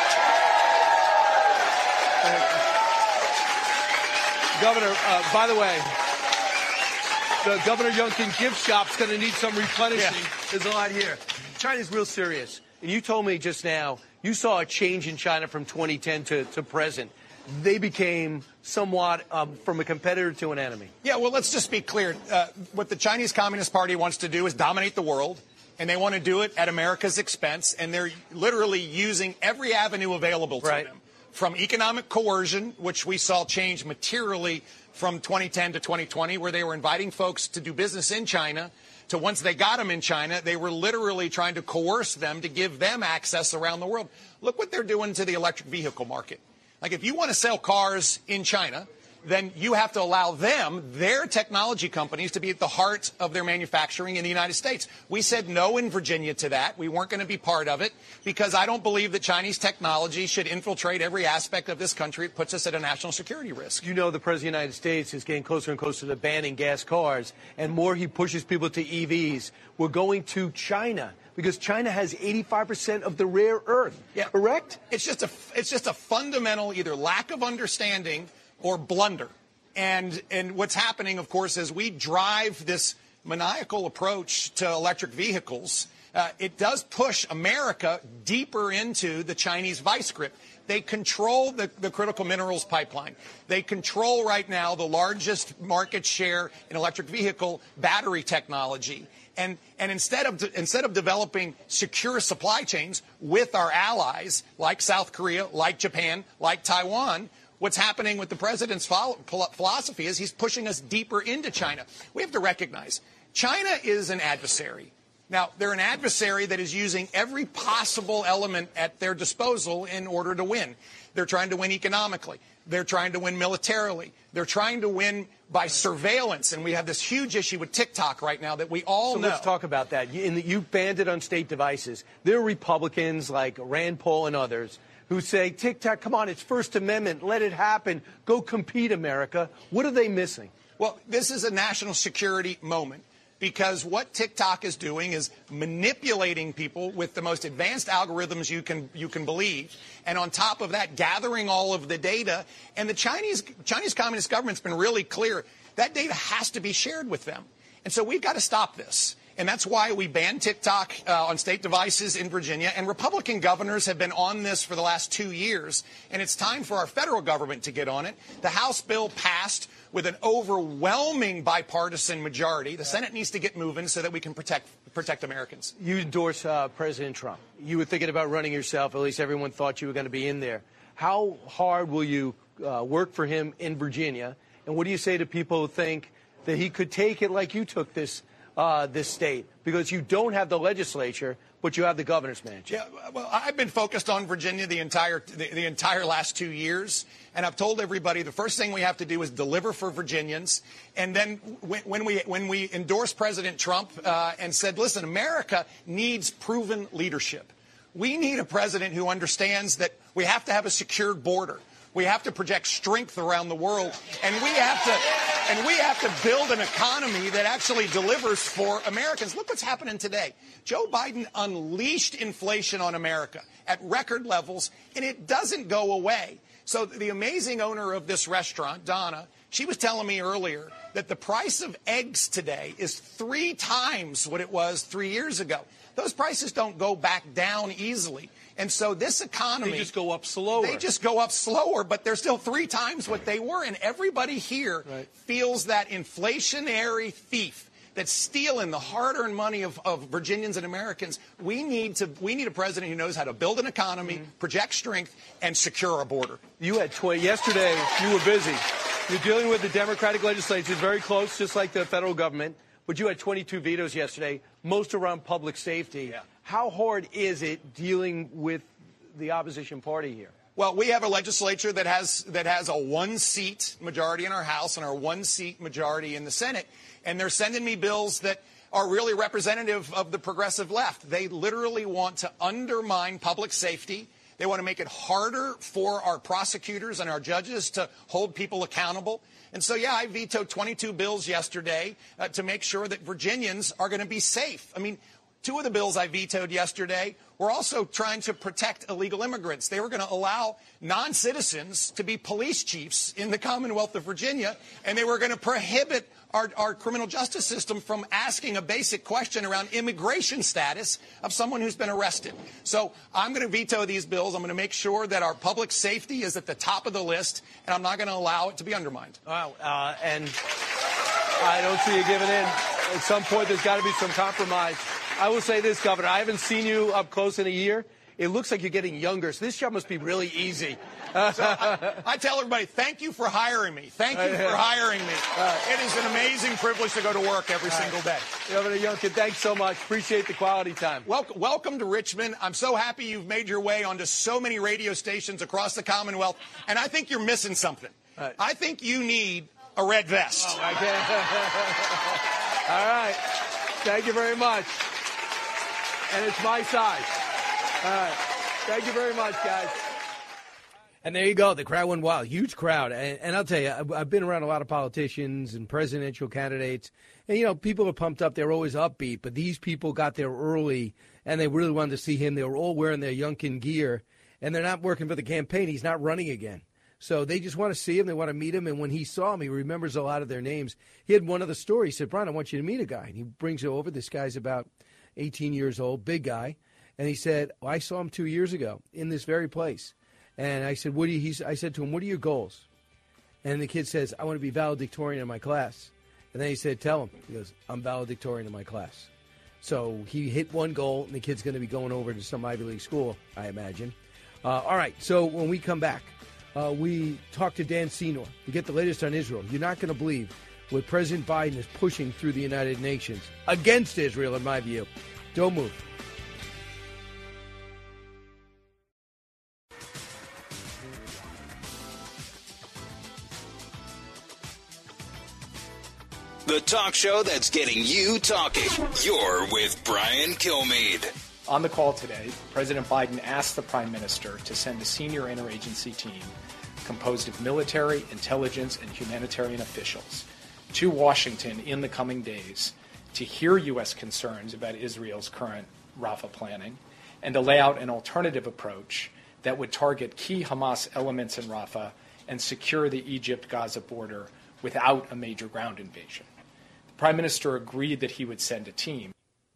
Governor, uh, by the way, the Governor Youngkin gift shop's going to need some replenishing. Yeah. There's a lot here. China's real serious. And you told me just now you saw a change in China from twenty ten to, to present. They became somewhat um, from a competitor to an enemy. Yeah, well, let's just be clear. Uh, what the Chinese Communist Party wants to do is dominate the world, and they want to do it at America's expense, and they're literally using every avenue available to right. them. From economic coercion, which we saw change materially from twenty ten to twenty twenty, where they were inviting folks to do business in China, to once they got them in China, they were literally trying to coerce them to give them access around the world. Look what they're doing to the electric vehicle market. Like, if you want to sell cars in China, then you have to allow them, their technology companies, to be at the heart of their manufacturing in the United States. We said no in Virginia to that. We weren't going to be part of it because I don't believe that Chinese technology should infiltrate every aspect of this country. It puts us at a national security risk. You know, the President of the United States is getting closer and closer to banning gas cars, and more he pushes people to E Vs. We're going to China, because China has eighty-five percent of the rare earth. Yeah. Correct? It's just a, it's just a fundamental either lack of understanding or blunder. And and what's happening, of course, as we drive this maniacal approach to electric vehicles, uh, it does push America deeper into the Chinese vice grip. They control the, the critical minerals pipeline. They control right now the largest market share in electric vehicle battery technology. And, and instead of instead of developing secure supply chains with our allies like South Korea, like Japan, like Taiwan, what's happening with the president's philosophy is he's pushing us deeper into China. We have to recognize China is an adversary. Now, they're an adversary that is using every possible element at their disposal in order to win. They're trying to win economically. They're trying to win militarily. They're trying to win by surveillance. And we have this huge issue with TikTok right now that we all so know. Let's talk about that. You, in the, you banned it on state devices. There are Republicans like Rand Paul and others who say, TikTok, come on, it's First Amendment, let it happen, go compete, America. What are they missing? Well, this is a national security moment, because what TikTok is doing is manipulating people with the most advanced algorithms you can you can believe, and on top of that, gathering all of the data. And the Chinese Chinese Communist government's been really clear that data has to be shared with them. And so we've got to stop this. And that's why we banned TikTok uh, on state devices in Virginia. And Republican governors have been on this for the last two years. And it's time for our federal government to get on it. The House bill passed with an overwhelming bipartisan majority. The Senate needs to get moving so that we can protect protect Americans. You endorse uh, President Trump. You were thinking about running yourself. At least everyone thought you were going to be in there. How hard will you uh, work for him in Virginia? And what do you say to people who think that he could take it like you took this Uh, this state, because you don't have the legislature, but you have the governor's mansion? Yeah, well, I've been focused on Virginia the entire the, the entire last two years, and I've told everybody the first thing we have to do is deliver for Virginians. And then when, when we when we endorsed President Trump uh, and said, listen, America needs proven leadership. We need a president who understands that we have to have a secured border. We have to project strength around the world, and we have to and we have to build an economy that actually delivers for Americans. Look what's happening today. Joe Biden unleashed inflation on America at record levels, and it doesn't go away. So the amazing owner of this restaurant, Donna, she was telling me earlier that the price of eggs today is three times what it was three years ago. Those prices don't go back down easily. And so this economy... They just go up slower. They just go up slower, but they're still three times what they were. And everybody here right. feels that inflationary thief that's stealing the hard-earned money of, of Virginians and Americans. We need to. We need a president who knows how to build an economy, mm-hmm. project strength, and secure our border. You had twenty yesterday. You were busy. You're dealing with the Democratic legislature, very close, just like the federal government. But you had twenty-two vetoes yesterday, most around public safety. Yeah. How hard is it dealing with the opposition party here? Well, we have a legislature that has that has a one-seat majority in our House and our one-seat majority in the Senate. And they're sending me bills that are really representative of the progressive left. They literally want to undermine public safety. They want to make it harder for our prosecutors and our judges to hold people accountable. And so, yeah, I vetoed twenty-two bills yesterday uh, to make sure that Virginians are going to be safe. I mean, two of the bills I vetoed yesterday were also trying to protect illegal immigrants. They were going to allow non-citizens to be police chiefs in the Commonwealth of Virginia, and they were going to prohibit our, our criminal justice system from asking a basic question around immigration status of someone who's been arrested. So I'm going to veto these bills. I'm going to make sure that our public safety is at the top of the list, and I'm not going to allow it to be undermined. Wow. Uh, and I don't see you giving in. At some point, there's got to be some compromise. I will say this, Governor. I haven't seen you up close in a year. It looks like you're getting younger, so this job must be really easy. So I, I tell everybody, thank you for hiring me. Thank you for hiring me. It is an amazing privilege to go to work every All single right. day. Governor Youngkin, thanks so much. Appreciate the quality time. Welcome, welcome to Richmond. I'm so happy you've made your way onto so many radio stations across the Commonwealth, and I think you're missing something. Right. I think you need a red vest. Oh, okay. All right. Thank you very much. And it's my size. All right. Thank you very much, guys. And there you go. The crowd went wild. Huge crowd. And, and I'll tell you, I've, I've been around a lot of politicians and presidential candidates. And, you know, people are pumped up. They're always upbeat. But these people got there early, and they really wanted to see him. They were all wearing their Youngkin gear. And they're not working for the campaign. He's not running again. So they just want to see him. They want to meet him. And when he saw him, he remembers a lot of their names. He had one other story. He said, Brian, I want you to meet a guy. And he brings you over. This guy's about eighteen years old, big guy. And he said, well, I saw him two years ago in this very place. And I said, what do you, he's, I said to him, what are your goals? And the kid says, I want to be valedictorian in my class. And then he said, tell him. He goes, I'm valedictorian in my class. So he hit one goal, and the kid's going to be going over to some Ivy League school, I imagine. Uh, all right, so when we come back, uh, we talk to Dan Senor. We get the latest on Israel. You're not going to believe what President Biden is pushing through the United Nations against Israel, in my view. Don't move. The talk show that's getting you talking. You're with Brian Kilmeade. On the call today, President Biden asked the Prime Minister to send a senior interagency team composed of military, intelligence, and humanitarian officials to Washington in the coming days to hear U S concerns about Israel's current Rafah planning and to lay out an alternative approach that would target key Hamas elements in Rafah and secure the Egypt-Gaza border without a major ground invasion. The Prime Minister agreed that he would send a team.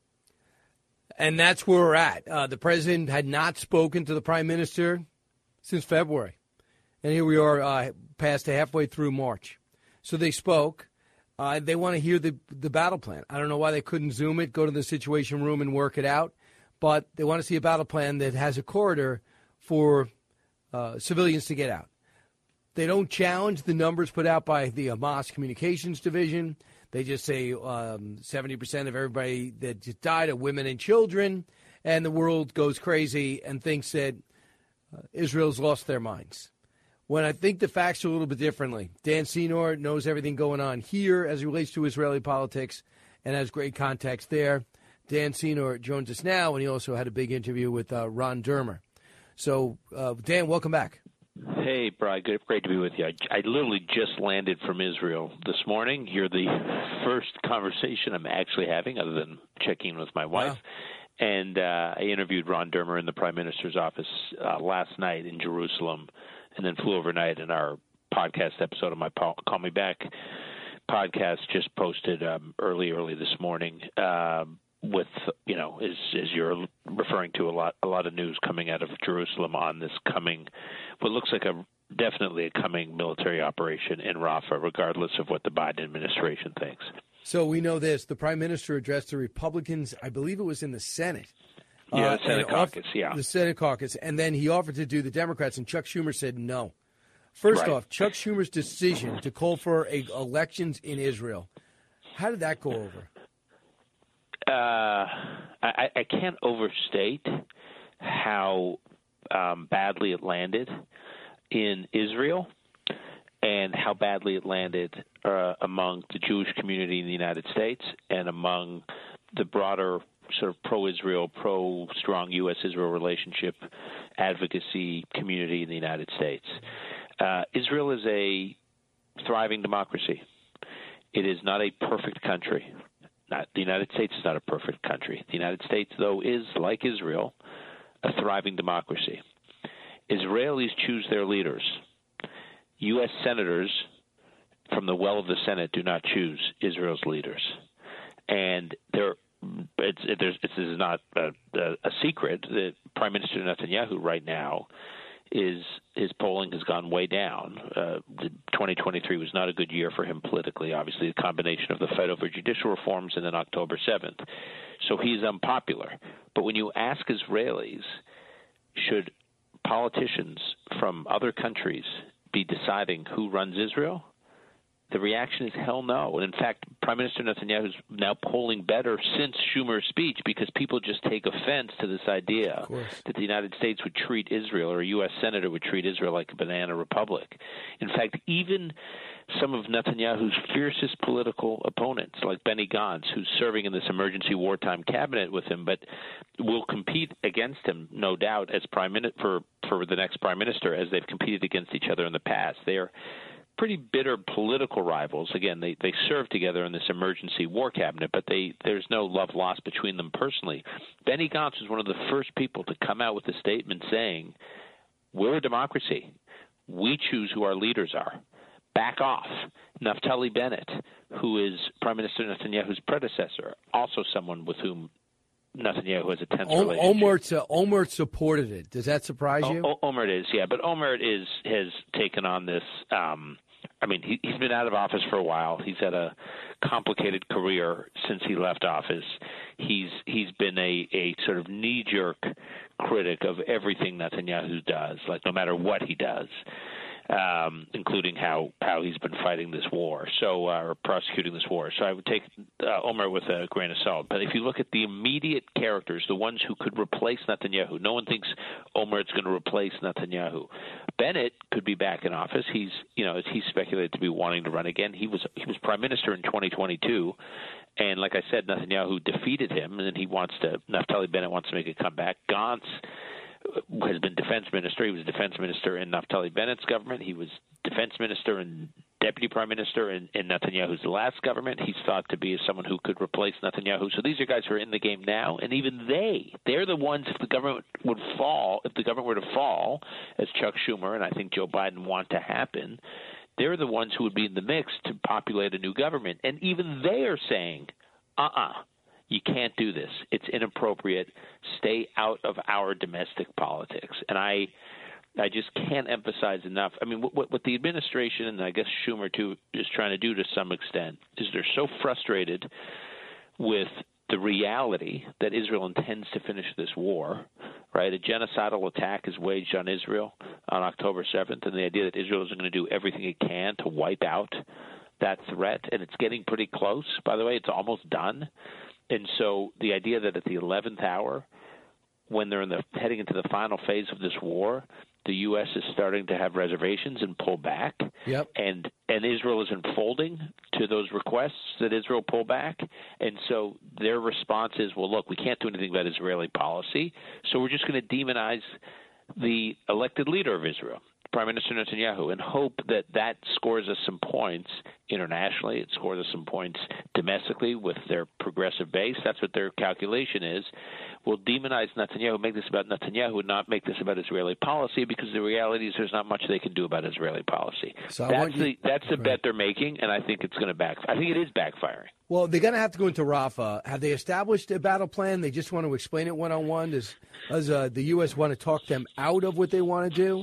And that's where we're at. Uh, the president had not spoken to the prime minister since February. And here we are uh, past halfway through March. So they spoke. Uh, they want to hear the, the battle plan. I don't know why they couldn't Zoom it, go to the Situation Room and work it out. But they want to see a battle plan that has a corridor for uh, civilians to get out. They don't challenge the numbers put out by the Hamas Communications Division. They just say um, seventy percent of everybody that just died are women and children, and the world goes crazy and thinks that uh, Israel's lost their minds. When I think the facts are a little bit differently. Dan Senor knows everything going on here as it relates to Israeli politics and has great context there. Dan Senor joins us now, and he also had a big interview with uh, Ron Dermer. So, uh, Dan, welcome back. Hey, Brian, good, great to be with you. I, I literally just landed from Israel this morning. You're the first conversation I'm actually having other than checking with my wife. Wow. And uh, I interviewed Ron Dermer in the Prime Minister's office uh, last night in Jerusalem and then flew overnight. In our podcast episode of my Call Me Back podcast just posted um, early, early this morning uh, with, you know, as, as you're referring to, a lot a lot of news coming out of Jerusalem on this coming, what looks like a definitely a coming military operation in Rafah, regardless of what the Biden administration thinks. So we know this. The Prime Minister addressed the Republicans, I believe it was in the Senate. Yeah, uh, the Senate caucus, off- yeah. The Senate caucus. And then he offered to do the Democrats, and Chuck Schumer said no. First Right. off, Chuck Schumer's decision to call for a, elections in Israel, how did that go over? Uh, I, I can't overstate how um, badly it landed in Israel and how badly it landed uh, among the Jewish community in the United States and among the broader sort of pro-Israel, pro-strong U S Israel relationship advocacy community in the United States. Uh, Israel is a thriving democracy. It is not a perfect country. Not, the United States is not a perfect country. The United States, though, is, like Israel, a thriving democracy. Israelis choose their leaders. U S senators from the well of the Senate do not choose Israel's leaders. And there, it's, it, there's, this is not a, a, a secret that Prime Minister Netanyahu right now is his polling has gone way down. Uh, the twenty twenty-three was not a good year for him politically, obviously, the combination of the fight over judicial reforms and then October seventh. So he's unpopular. But when you ask Israelis, should politicians from other countries be deciding who runs Israel? The reaction is hell no. And in fact, Prime Minister Netanyahu is now polling better since Schumer's speech because people just take offense to this idea that the United States would treat Israel or a U S senator would treat Israel like a banana republic. In fact, even some of Netanyahu's fiercest political opponents, like Benny Gantz, who's serving in this emergency wartime cabinet with him, but will compete against him, no doubt, as prime min- for for the next prime minister, as they've competed against each other in the past. They are pretty bitter political rivals. Again, they, they serve together in this emergency war cabinet, but they there's no love lost between them personally. Benny Gantz was one of the first people to come out with a statement saying, we're a democracy. We choose who our leaders are. Back off. Naftali Bennett, who is Prime Minister Netanyahu's predecessor, also someone with whom Netanyahu has a tense o- relationship. Omert, uh, Omert supported it. Does that surprise you? O- o- Omert is, yeah, but Omert is has taken on this. Um, I mean, he, he's been out of office for a while. He's had a complicated career since he left office. He's he's been a, a sort of knee-jerk critic of everything Netanyahu does, like no matter what he does. Um, including how, how he's been fighting this war, so uh, or prosecuting this war. So I would take uh, Omer with a grain of salt. But if you look at the immediate characters, the ones who could replace Netanyahu, no one thinks Omer is going to replace Netanyahu. Bennett could be back in office. He's, you know, he's speculated to be wanting to run again. He was he was prime minister in twenty twenty-two, and like I said, Netanyahu defeated him, and he wants to. Naftali Bennett wants to make a comeback. Gantz has been defense minister. He was defense minister in Naftali Bennett's government. He was defense minister and deputy prime minister in, in Netanyahu's last government. He's thought to be someone who could replace Netanyahu. So these are guys who are in the game now, and even they, they're the ones, if the government would fall, if the government were to fall, as Chuck Schumer and I think Joe Biden want to happen, they're the ones who would be in the mix to populate a new government. And even they are saying, uh-uh. You can't do this. It's inappropriate. Stay out of our domestic politics. And I I just can't emphasize enough. I mean, what, what the administration, and I guess Schumer, too, is trying to do to some extent, is they're so frustrated with the reality that Israel intends to finish this war, right? A genocidal attack is waged on Israel on October seventh, and the idea that Israel is going to do everything it can to wipe out that threat, and it's getting pretty close, by the way. It's almost done. And so the idea that at the eleventh hour, when they're in the heading into the final phase of this war, the U S is starting to have reservations and pull back. Yep. And and Israel is unfolding to those requests that Israel pull back. And so their response is, well, look, we can't do anything about Israeli policy, so we're just going to demonize the elected leader of Israel, Prime Minister Netanyahu, and hope that that scores us some points internationally. It scores us some points domestically with their progressive base. That's what their calculation is. We'll demonize Netanyahu, make this about Netanyahu, and not make this about Israeli policy, because the reality is there's not much they can do about Israeli policy. So that's you, the that's the right. bet they're making, and I think it's going to back. I think it is backfiring. Well, they're going to have to go into Rafah. Have they established a battle plan? They just want to explain it one-on-one? Does, does uh, the U S want to talk them out of what they want to do?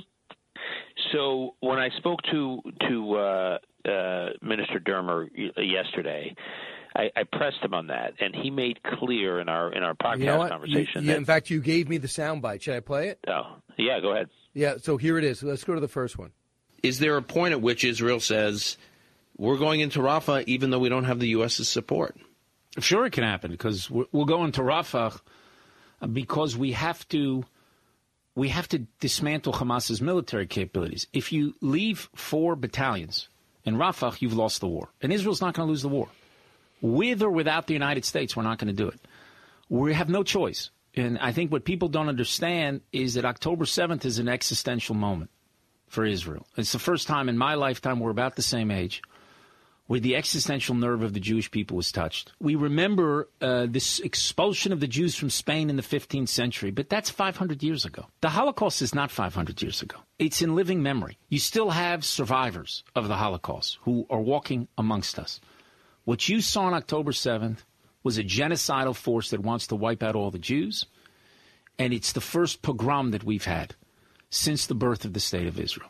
So when I spoke to to uh, uh, Minister Dermer yesterday, I, I pressed him on that, and he made clear in our in our podcast you know what? conversation. You, you, that, in fact, you gave me the soundbite. Should I play it? Oh, yeah, go ahead. Yeah, so here it is. Let's go to the first one. Is there a point at which Israel says, we're going into Rafah even though we don't have the U S's support? Sure, it can happen, because we'll go into Rafah because we have to we have to dismantle Hamas's military capabilities. If you leave four battalions in Rafah, you've lost the war. And Israel's not going to lose the war. With or without the United States, we're not going to do it. We have no choice. And I think what people don't understand is that October seventh is an existential moment for Israel. It's the first time in my lifetime, we're about the same age, where the existential nerve of the Jewish people was touched. We remember uh, this expulsion of the Jews from Spain in the fifteenth century, but that's five hundred years ago. The Holocaust is not five hundred years ago. It's in living memory. You still have survivors of the Holocaust who are walking amongst us. What you saw on October seventh was a genocidal force that wants to wipe out all the Jews, and it's the first pogrom that we've had since the birth of the State of Israel.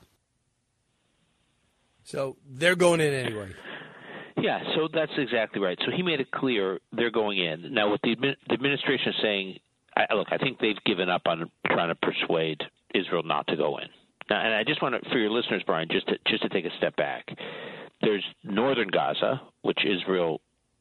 So they're going in anyway. Yeah, so that's exactly right. So he made it clear they're going in. Now, what the, admi- the administration is saying, I, look, I think they've given up on trying to persuade Israel not to go in. Now, and I just want to, for your listeners, Brian, just to, just to take a step back. There's northern Gaza, which Israel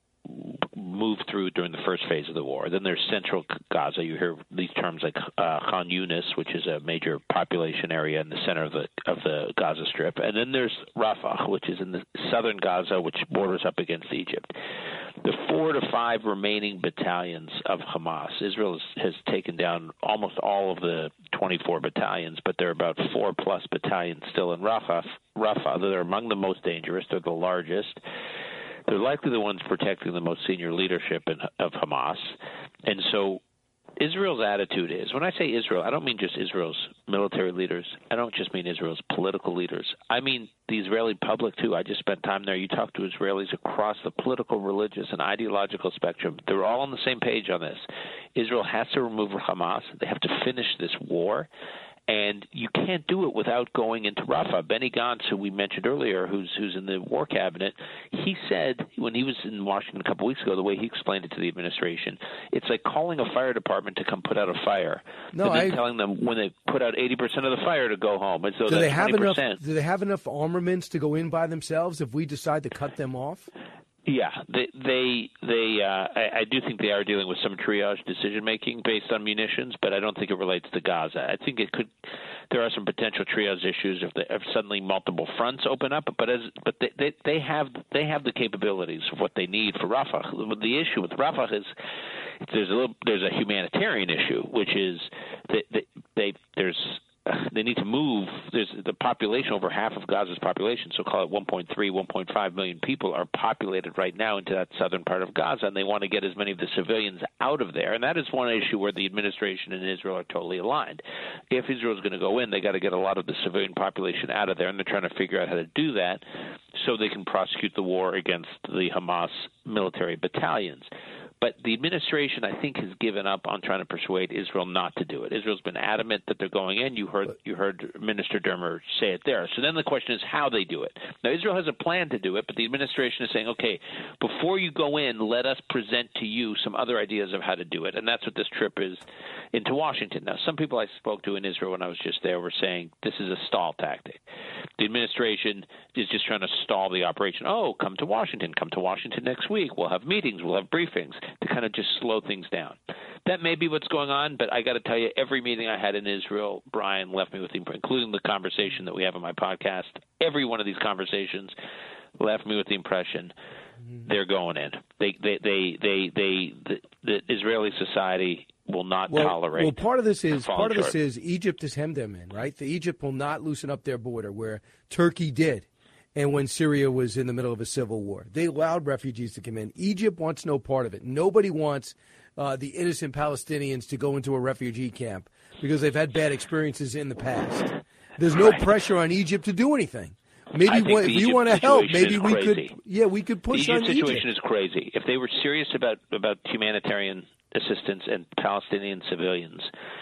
moved through during the first phase of the war. Then there's central Gaza. You hear these terms like uh, Khan Yunis, which is a major population area in the center of the of the Gaza Strip. And then there's Rafah, which is in the southern Gaza, which borders up against Egypt. The four to five remaining battalions of Hamas, Israel has, has taken down almost all of the twenty-four battalions, but there are about four plus battalions still in Rafah. Rafah, they're among the most dangerous. They're the largest. They're likely the ones protecting the most senior leadership in, of Hamas. And so Israel's attitude is, when I say Israel, I don't mean just Israel's military leaders. I don't just mean Israel's political leaders. I mean the Israeli public, too. I just spent time there. You talk to Israelis across the political, religious, and ideological spectrum. They're all on the same page on this. Israel has to remove Hamas. They have to finish this war. And you can't do it without going into Rafah. Benny Gantz, who we mentioned earlier, who's who's in the War Cabinet, he said when he was in Washington a couple weeks ago, the way he explained it to the administration, it's like calling a fire department to come put out a fire, no, and then I, telling them when they put out eighty percent of the fire to go home. And so do that's they have twenty percent. enough? Do they have enough armaments to go in by themselves if we decide to cut them off? Yeah, they they they. Uh, I, I do think they are dealing with some triage decision making based on munitions, but I don't think it relates to Gaza. I think it could. There are some potential triage issues if, the, if suddenly multiple fronts open up, but as but they, they they have they have the capabilities of what they need for Rafah. The issue with Rafah is there's a little, there's a humanitarian issue, which is that they, they there's. They need to move. There's the population, over half of Gaza's population, so call it one point three, one point five million people, are populated right now into that southern part of Gaza, and they want to get as many of the civilians out of there. And that is one issue where the administration and Israel are totally aligned. If Israel is going to go in, they got to get a lot of the civilian population out of there, and they're trying to figure out how to do that so they can prosecute the war against the Hamas military battalions. But the administration, I think, has given up on trying to persuade Israel not to do it. Israel's been adamant that they're going in. You heard you heard Minister Dermer say it there. So then the question is how they do it. Now, Israel has a plan to do it, but the administration is saying, okay, before you go in, let us present to you some other ideas of how to do it. And that's what this trip is into Washington. Now, some people I spoke to in Israel when I was just there were saying this is a stall tactic. The administration is just trying to stall the operation. Oh, come to Washington. Come to Washington next week. We'll have meetings. We'll have briefings to kind of just slow things down. That may be what's going on, but I got to tell you, every meeting I had in Israel, Brian left me with the impression, including the conversation that we have on my podcast, every one of these conversations left me with the impression they're going in. They, they, they, they, they, the, the Israeli society will not well, tolerate. Well, part of this is part of short. this is Egypt has hemmed them in, right? The Egypt will not loosen up their border where Turkey did. And when Syria was in the middle of a civil war, they allowed refugees to come in. Egypt wants no part of it. Nobody wants uh, the innocent Palestinians to go into a refugee camp because they've had bad experiences in the past. There's no right. pressure on Egypt to do anything. Maybe if you want to help, maybe we crazy. could. Yeah, we could push the Egypt on Egypt. situation is crazy. If they were serious about about humanitarian assistance and Palestinian civilians,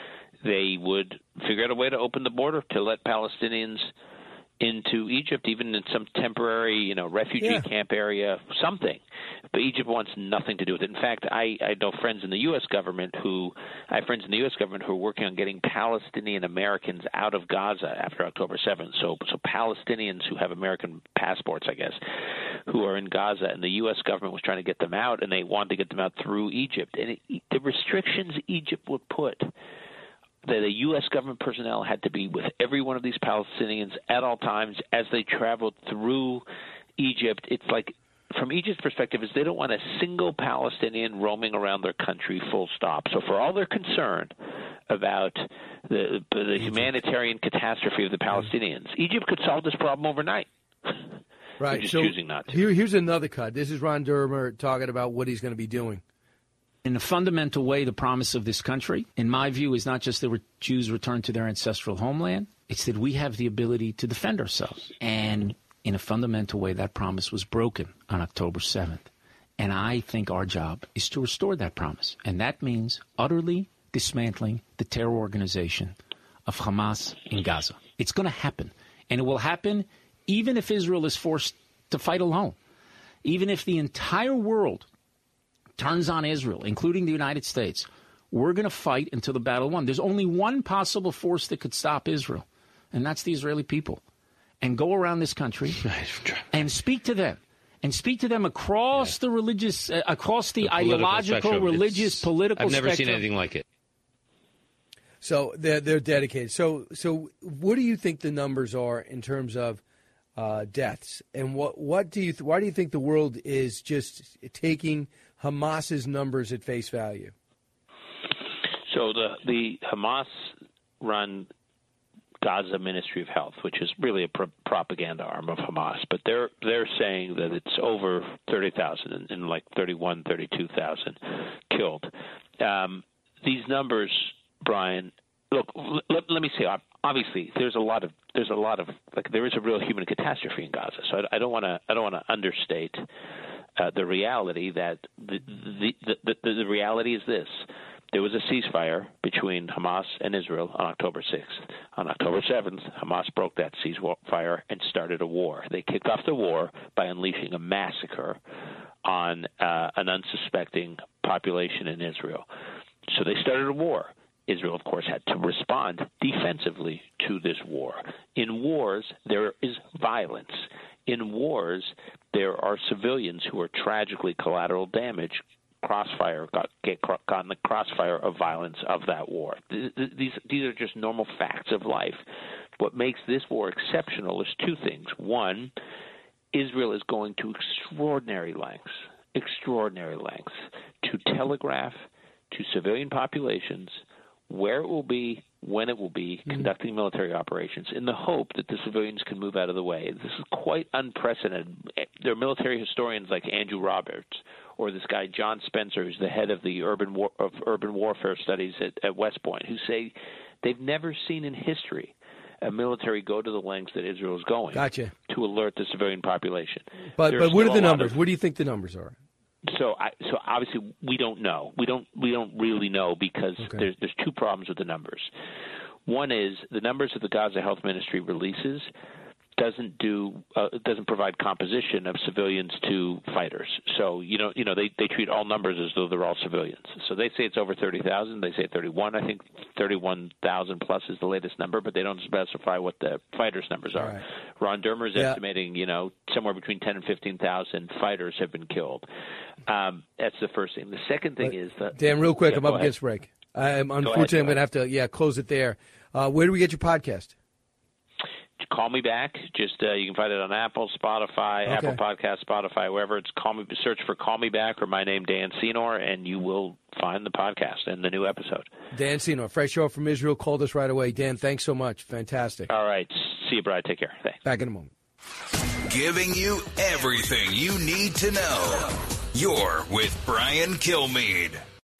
they would figure out a way to open the border to let Palestinians into Egypt, even in some temporary, you know, refugee yeah. camp area, something. But Egypt wants nothing to do with it. In fact, I, I know friends in the U S government who I have friends in the U S government who are working on getting Palestinian Americans out of Gaza after October seventh. So, so Palestinians who have American passports, I guess, who are in Gaza, and the U S government was trying to get them out, and they wanted to get them out through Egypt. And it, the restrictions Egypt would put, that the U S government personnel had to be with every one of these Palestinians at all times as they traveled through Egypt. It's like, from Egypt's perspective, is they don't want a single Palestinian roaming around their country, full stop. So for all their concern about the, the humanitarian catastrophe of the Palestinians, Egypt could solve this problem overnight. Right. They're just so choosing not to. Here, here's another cut. This is Ron Dermer talking about what he's going to be doing. In a fundamental way, the promise of this country, in my view, is not just that Jews return to their ancestral homeland. It's that we have the ability to defend ourselves. And in a fundamental way, that promise was broken on October seventh. And I think our job is to restore that promise. And that means utterly dismantling the terror organization of Hamas in Gaza. It's going to happen. And it will happen even if Israel is forced to fight alone. Even if the entire world turns on Israel, including the United States, We're going to fight until the battle won. There's only one possible force that could stop Israel, and that's the Israeli people. And go around this country and speak to them. And speak to them across yeah. the religious, uh, across the, the ideological, spectrum. religious, it's, political I've never spectrum. seen anything like it. So they're, they're dedicated. So so what do you think the numbers are in terms of uh, deaths? And what what do you th- why do you think the world is just taking Hamas's numbers at face value? So the the Hamas-run Gaza Ministry of Health, which is really a pro- propaganda arm of Hamas, but they're they're saying that it's over thirty thousand and, and like thirty-one, thirty-two thousand killed. Um, these numbers, Brian, look, let, let me say, obviously there's a lot of there's a lot of like there is a real human catastrophe in Gaza. So I, I don't want to I don't want to understate uh, the reality that the the, the the the reality is this. There was a ceasefire between Hamas and Israel on October sixth. On October seventh, Hamas broke that ceasefire and started a war. They kicked off the war by unleashing a massacre on uh, an unsuspecting population in Israel. So they started a war. Israel, of course, had to respond defensively to this war. In wars, there is violence. In wars, there are civilians who are tragically collateral damage crossfire got get caught in the crossfire of violence of that war. These these are just normal facts of life. What makes this war exceptional is two things. One, Israel is going to extraordinary lengths, extraordinary lengths to telegraph to civilian populations where it will be, when it will be, mm-hmm. conducting military operations in the hope that the civilians can move out of the way. This is quite unprecedented. There are military historians like Andrew Roberts or this guy John Spencer, who's the head of the urban war, of urban warfare studies at, at West Point, who say they've never seen in history a military go to the lengths that Israel is going gotcha. to alert the civilian population. But There's but what are the numbers? Of, what do you think the numbers are? So, I, so obviously we don't know. We don't we don't really know because okay. there's there's two problems with the numbers. One is the numbers that the Gaza Health Ministry releases doesn't do uh, doesn't provide composition of civilians to fighters. So you know you know they, they treat all numbers as though they're all civilians. So they say it's over thirty thousand. They say thirty-one. I think thirty-one thousand plus is the latest number, but they don't specify what the fighters' numbers are. Right. Ron Dermer is yeah. estimating you know somewhere between ten and fifteen thousand fighters have been killed. Um, that's the first thing. The second thing but, is that Dan, real quick, yeah, I'm up ahead. against break. I'm unfortunately ahead, I'm going to have to yeah close it there. Uh, where do we get your podcast? Call me back. Just uh, you can find it on Apple, Spotify, okay. Apple Podcast, Spotify, wherever it's. Call me. Search for "Call Me Back" or my name, Dan Senor, and you will find the podcast and the new episode. Dan Senor, fresh show from Israel. Called us right away. Dan, thanks so much. Fantastic. All right. See you, Brian. Take care. Thanks. Back in a moment. Giving you everything you need to know. You're with Brian Kilmeade.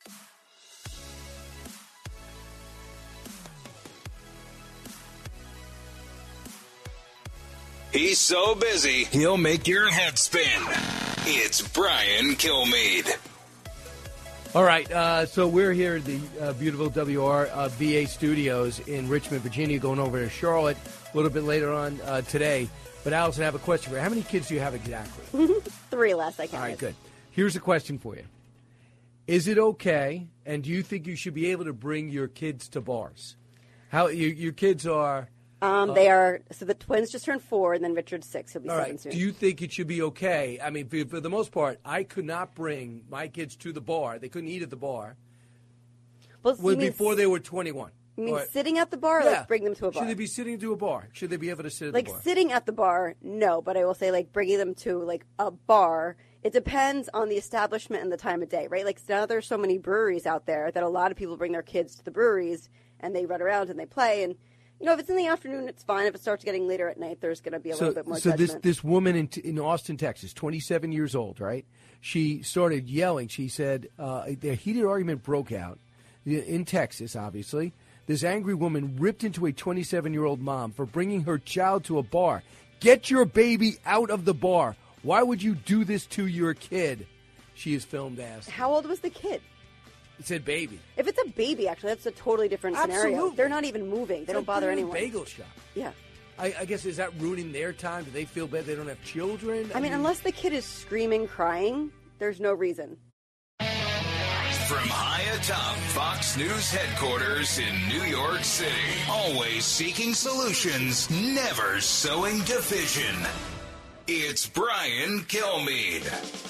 He's so busy, he'll make your head spin. It's Brian Kilmeade. All right, uh, so we're here at the uh, beautiful W R uh, V A studios in Richmond, Virginia, going over to Charlotte a little bit later on uh, today. But Allison, I have a question for you. How many kids do you have exactly? Three less, I can. All right, good. Here's a question for you. Is it okay, and do you think you should be able to bring your kids to bars? How you, your kids are... Um, they are, so the twins just turned four, and then Richard's six. He'll be All seven right. soon. Do you think it should be okay? I mean, for, for the most part, I could not bring my kids to the bar. They couldn't eat at the bar well, well, mean, before they were twenty-one. You mean or, sitting at the bar or yeah. like bring them to a bar? Should they be sitting to a bar? Should they be able to sit at like the bar? Sitting at the bar, no, but I will say like bringing them to like a bar, it depends on the establishment and the time of day, right? Like now there's so many breweries out there that a lot of people bring their kids to the breweries and they run around and they play and you know, if it's in the afternoon, it's fine. If it starts getting later at night, there's going to be a so, little bit more so judgment. So this, this woman in, in Austin, Texas, twenty-seven years old, right? She started yelling. She said uh, a heated argument broke out in Texas, obviously. This angry woman ripped into a twenty-seven-year-old mom for bringing her child to a bar. Get your baby out of the bar. Why would you do this to your kid? She is filmed asked. How old was the kid? It said baby. If it's a baby, actually, that's a totally different scenario. Absolutely. They're not even moving. They it's don't like bother a anyone. Bagel shop. Yeah. I, I guess, is that ruining their time? Do they feel bad they don't have children? I, I mean, mean, unless the kid is screaming, crying, there's no reason. From high atop Fox News headquarters in New York City, always seeking solutions, never sowing division. It's Brian Kilmeade.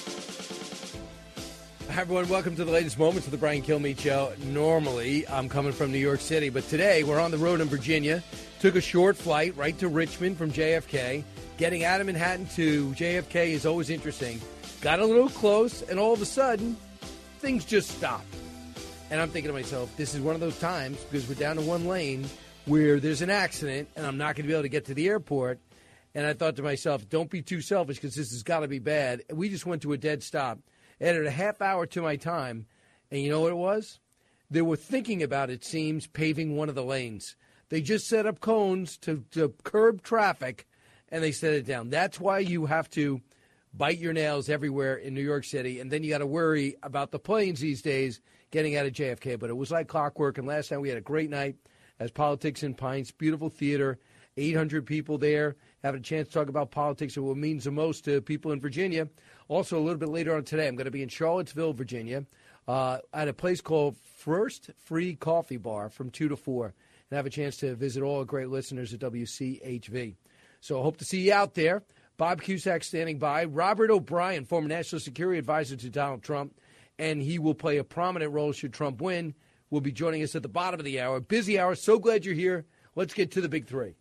Hi, everyone. Welcome to the latest moments of the Brian Kilmeade Show. Normally, I'm coming from New York City, but today we're on the road in Virginia. Took a short flight right to Richmond from J F K. Getting out of Manhattan to J F K is always interesting. Got a little close, and all of a sudden, things just stopped. And I'm thinking to myself, this is one of those times, because we're down to one lane, where there's an accident, and I'm not going to be able to get to the airport. And I thought to myself, don't be too selfish, because this has got to be bad. And we just went to a dead stop. Added a half hour to my time, and you know what it was? They were thinking about, it seems, paving one of the lanes. They just set up cones to, to curb traffic, and they set it down. That's why you have to bite your nails everywhere in New York City, and then you got to worry about the planes these days getting out of J F K. But it was like clockwork, and last night we had a great night as Politics and Pints, beautiful theater, eight hundred people there, having a chance to talk about politics and what means the most to people in Virginia. Also, a little bit later on today, I'm going to be in Charlottesville, Virginia, uh, at a place called First Free Coffee Bar from two to four, and have a chance to visit all the great listeners at W C H V. So I hope to see you out there. Bob Cusack standing by. Robert O'Brien, former National Security Advisor to Donald Trump, and he will play a prominent role should Trump win, will be joining us at the bottom of the hour. Busy hour. So glad you're here. Let's get to the big three.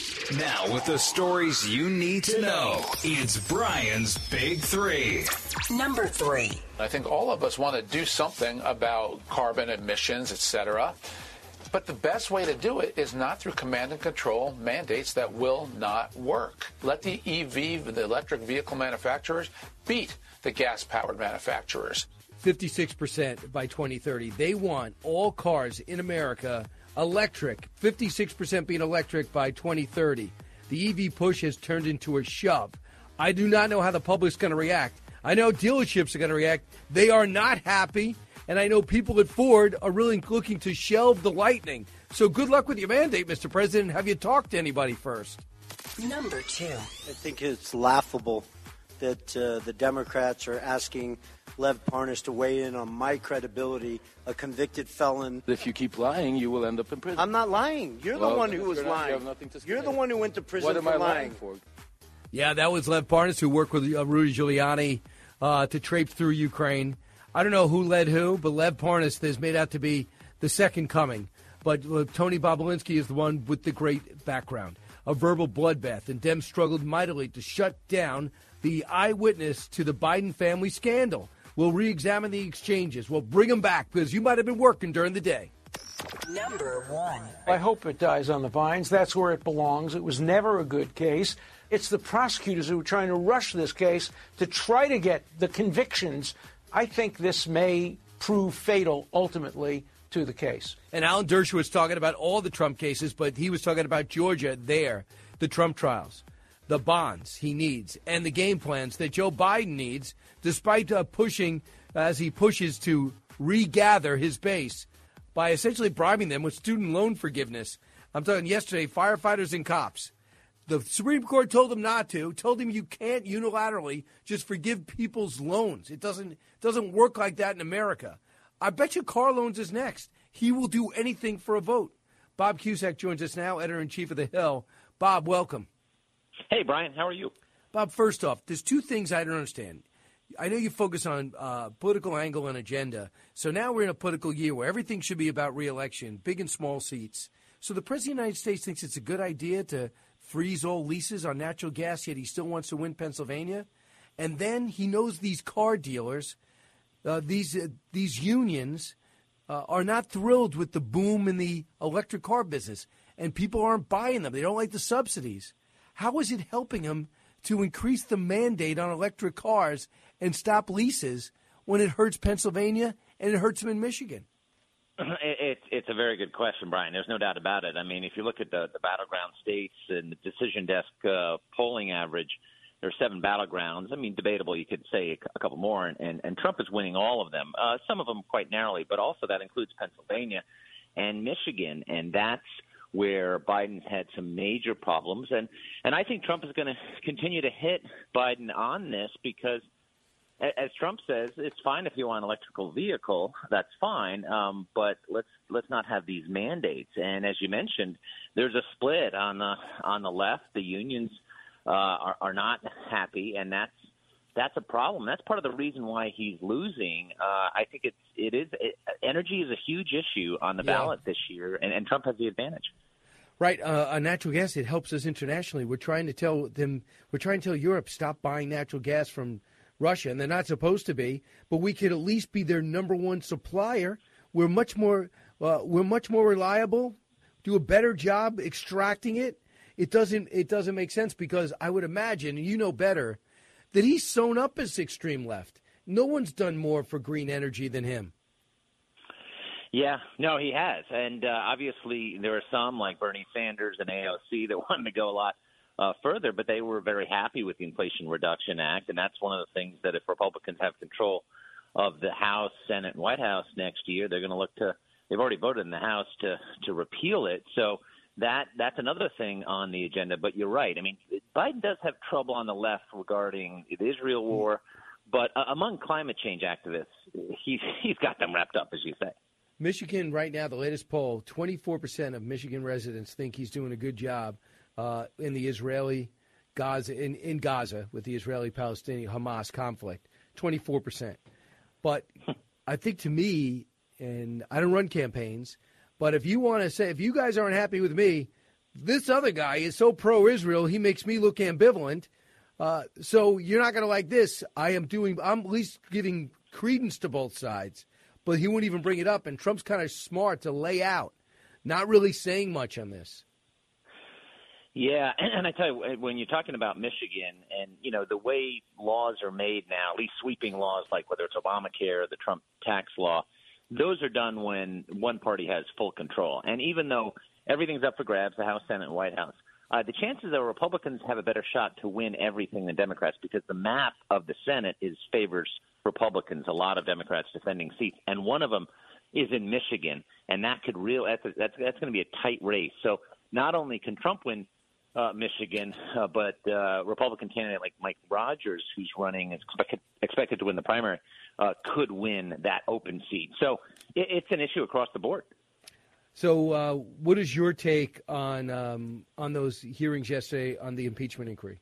Now, with the stories you need to know, it's Brian's Big Three. Number three. I think all of us want to do something about carbon emissions, et cetera. But the best way to do it is not through command and control mandates that will not work. Let the E V, the electric vehicle manufacturers, beat the gas-powered manufacturers. fifty-six percent by twenty thirty. They want all cars in America electric, fifty-six percent being electric by twenty thirty. The E V push has turned into a shove. I do not know how the public's going to react. I know dealerships are going to react. They are not happy. And I know people at Ford are really looking to shelve the Lightning. So good luck with your mandate, Mister President. Have you talked to anybody first? Number two. I think it's laughable that uh, the Democrats are asking Lev Parnas to weigh in on my credibility, a convicted felon. If you keep lying, you will end up in prison. I'm not lying. You're well, the one who was you're not, lying. you have nothing to You're the one who went to prison what am for I lying. lying for? Yeah, that was Lev Parnas, who worked with uh, Rudy Giuliani uh, to traipse through Ukraine. I don't know who led who, but Lev Parnas is made out to be the second coming. But uh, Tony Bobulinski is the one with the great background. A verbal bloodbath, and Dems struggled mightily to shut down the eyewitness to the Biden family scandal. We'll re-examine the exchanges. We'll bring them back because you might have been working during the day. Number one. I hope it dies on the vines. That's where it belongs. It was never a good case. It's the prosecutors who are trying to rush this case to try to get the convictions. I think this may prove fatal ultimately to the case. And Alan Dershowitz talking about all the Trump cases, but he was talking about Georgia there, the Trump trials, the bonds he needs, and the game plans that Joe Biden needs, despite uh, pushing, as he pushes to regather his base by essentially bribing them with student loan forgiveness. I'm talking yesterday, firefighters and cops. The Supreme Court told him not to, told him you can't unilaterally just forgive people's loans. It doesn't doesn't work like that in America. I bet you car loans is next. He will do anything for a vote. Bob Cusack joins us now, editor-in-chief of The Hill. Bob, welcome. Hey, Brian, how are you? Bob, first off, there's two things I don't understand. I know you focus on uh, political angle and agenda. So now we're in a political year where everything should be about re-election, big and small seats. So the President of the United States thinks it's a good idea to freeze all leases on natural gas, yet he still wants to win Pennsylvania. And then he knows these car dealers, uh, these uh, these unions, uh, are not thrilled with the boom in the electric car business, and people aren't buying them. They don't like the subsidies. How is it helping him to increase the mandate on electric cars and stop leases when it hurts Pennsylvania and it hurts him in Michigan? It's it's a very good question, Brian. There's no doubt about it. I mean, if you look at the, the battleground states and the decision desk uh, polling average, there are seven battlegrounds. I mean, debatable, you could say a couple more, and, and, and Trump is winning all of them, uh, some of them quite narrowly, but also that includes Pennsylvania and Michigan, and that's where Biden's had some major problems. And, and I think Trump is going to continue to hit Biden on this because as Trump says, it's fine if you want an electrical vehicle. That's fine, um, but let's let's not have these mandates. And as you mentioned, there's a split on the on the left. The unions uh, are, are not happy, and that's that's a problem. That's part of the reason why he's losing. Uh, I think it's it is it, energy is a huge issue on the Yeah. ballot this year, and, and Trump has the advantage. Right, uh, on natural gas, it helps us internationally. We're trying to tell them, we're trying to tell Europe, stop buying natural gas from Russia, and they're not supposed to be. But we could at least be their number one supplier. We're much more, uh, we're much more reliable. Do a better job extracting it. It doesn't, it doesn't make sense because I would imagine, and you know better, that he's sewn up as extreme left. No one's done more for green energy than him. Yeah, no, he has. And uh, obviously there are some like Bernie Sanders and A O C that wanted to go a lot uh, further, but they were very happy with the Inflation Reduction Act. And that's one of the things that if Republicans have control of the House, Senate, and White House next year, they're going to look to – they've already voted in the House to, to repeal it. So that that's another thing on the agenda. But you're right. I mean, Biden does have trouble on the left regarding the Israel war. But uh, among climate change activists, he's he's got them wrapped up, as you say. Michigan right now, the latest poll, twenty-four percent of Michigan residents think he's doing a good job uh, in the Israeli Gaza in, in Gaza with the Israeli-Palestinian Hamas conflict. twenty-four percent. But I think to me, and I don't run campaigns, but if you want to say, if you guys aren't happy with me, this other guy is so pro-Israel, he makes me look ambivalent. Uh, so you're not going to like this. I am doing, I'm at least giving credence to both sides. But he wouldn't even bring it up, and Trump's kind of smart to lay out, not really saying much on this. Yeah, and, and I tell you, when you're talking about Michigan and, you know, the way laws are made now, at least sweeping laws like whether it's Obamacare or the Trump tax law, those are done when one party has full control. And even though everything's up for grabs, the House, Senate, and White House, uh, the chances that Republicans have a better shot to win everything than Democrats because the map of the Senate is favors Republicans, a lot of Democrats defending seats, and one of them is in Michigan, and that could real that's that's, that's going to be a tight race. So not only can Trump win uh, Michigan, uh, but uh, Republican candidate like Mike Rogers, who's running, is expected, expected to win the primary, uh, could win that open seat. So it, it's an issue across the board. So uh, what is your take on um, on those hearings yesterday on the impeachment inquiry?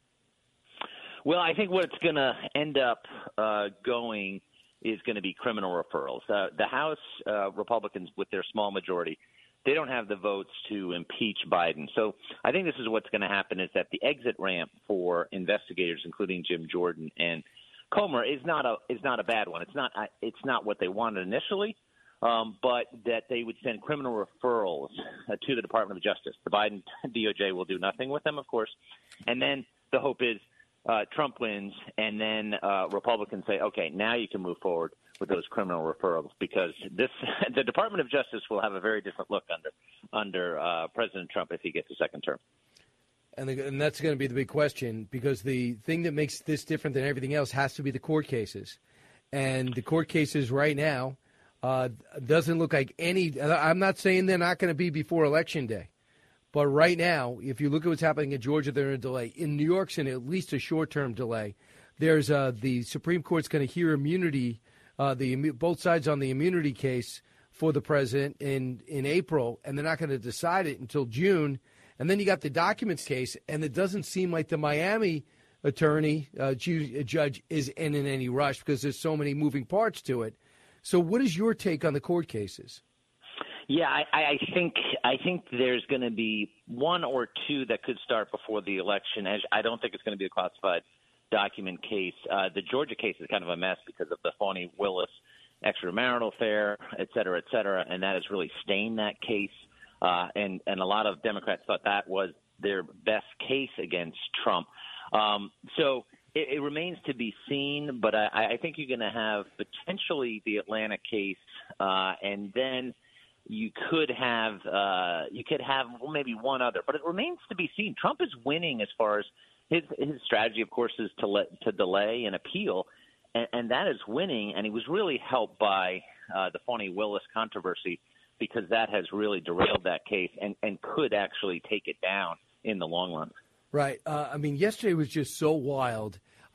Well, I think what's going to end up uh, going is going to be criminal referrals. Uh, the House uh, Republicans, with their small majority, they don't have the votes to impeach Biden. So I think this is what's going to happen is that the exit ramp for investigators, including Jim Jordan and Comer, is not a is not a bad one. It's not it's not what they wanted initially, um, but that they would send criminal referrals uh, to the Department of Justice. The Biden D O J will do nothing with them, of course, and then the hope is Uh, Trump wins, and then uh, Republicans say, okay, now you can move forward with those criminal referrals because this the Department of Justice will have a very different look under under uh, President Trump if he gets a second term. And, the, and that's going to be the big question because the thing that makes this different than everything else has to be the court cases. And the court cases right now uh, doesn't look like any – I'm not saying they're not going to be before Election Day. But right now, if you look at what's happening in Georgia, they're in a delay. In New York's in at least a short-term delay. There's uh, the Supreme Court's going to hear immunity, uh, the both sides on the immunity case for the president in, in April, and they're not going to decide it until June. And then you got the documents case, and it doesn't seem like the Miami attorney, uh, ju- judge, is in, in any rush because there's so many moving parts to it. So what is your take on the court cases? Yeah, I, I think I think there's going to be one or two that could start before the election. As I don't think it's going to be a classified document case. Uh, the Georgia case is kind of a mess because of the Fani Willis extramarital affair, et cetera, et cetera, and that has really stained that case. Uh, and and a lot of Democrats thought that was their best case against Trump. Um, so it, it remains to be seen, but I, I think you're going to have potentially the Atlanta case, uh, and then you could have uh, you could have well, maybe one other, but it remains to be seen. Trump is winning as far as his his strategy, of course, is to let to delay and appeal, and, and that is winning. And he was really helped by uh, the Fani Willis controversy because that has really derailed that case and, and could actually take it down in the long run. Right. Uh, I mean, yesterday was just so wild.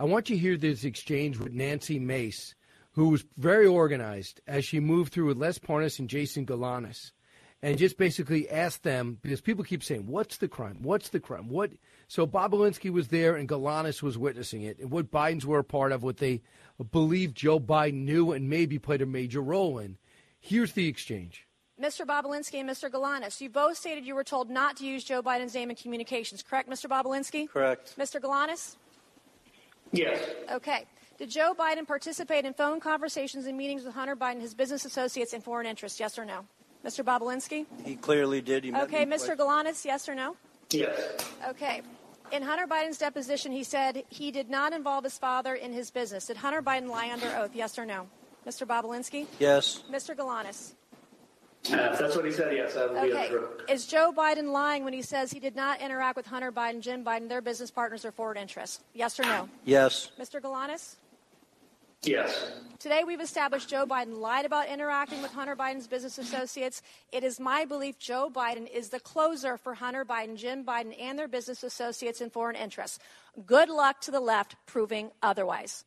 I want you to hear this exchange with Nancy Mace, who was very organized as she moved through with Les Parnas and Jason Galanis, and just basically asked them, because people keep saying, what's the crime? What's the crime? What? So Bob Alinsky was there and Galanis was witnessing it, and what Bidens were a part of, what they believed Joe Biden knew and maybe played a major role in. Here's the exchange. Mister Bobolinsky and Mister Galanis, you both stated you were told not to use Joe Biden's name in communications, correct, Mister Bobolinsky? Correct. Mister Galanis? Yes. Okay. Did Joe Biden participate in phone conversations and meetings with Hunter Biden, his business associates, and foreign interests, yes or no? Mister Bobolinsky? He clearly did. He okay, Mister Galanis, yes or no? Yes. Okay. In Hunter Biden's deposition, he said he did not involve his father in his business. Did Hunter Biden lie under oath, yes or no? Mister Bobolinsky? Yes. Mister Galanis? Uh, if that's what he said, yes, that would okay. be true. Is Joe Biden lying when he says he did not interact with Hunter Biden, Jim Biden, their business partners, or foreign interests? Yes or no? Yes. Mister Galanis? Yes. Today we've established Joe Biden lied about interacting with Hunter Biden's business associates. It is my belief Joe Biden is the closer for Hunter Biden, Jim Biden, and their business associates and foreign interests. Good luck to the left proving otherwise.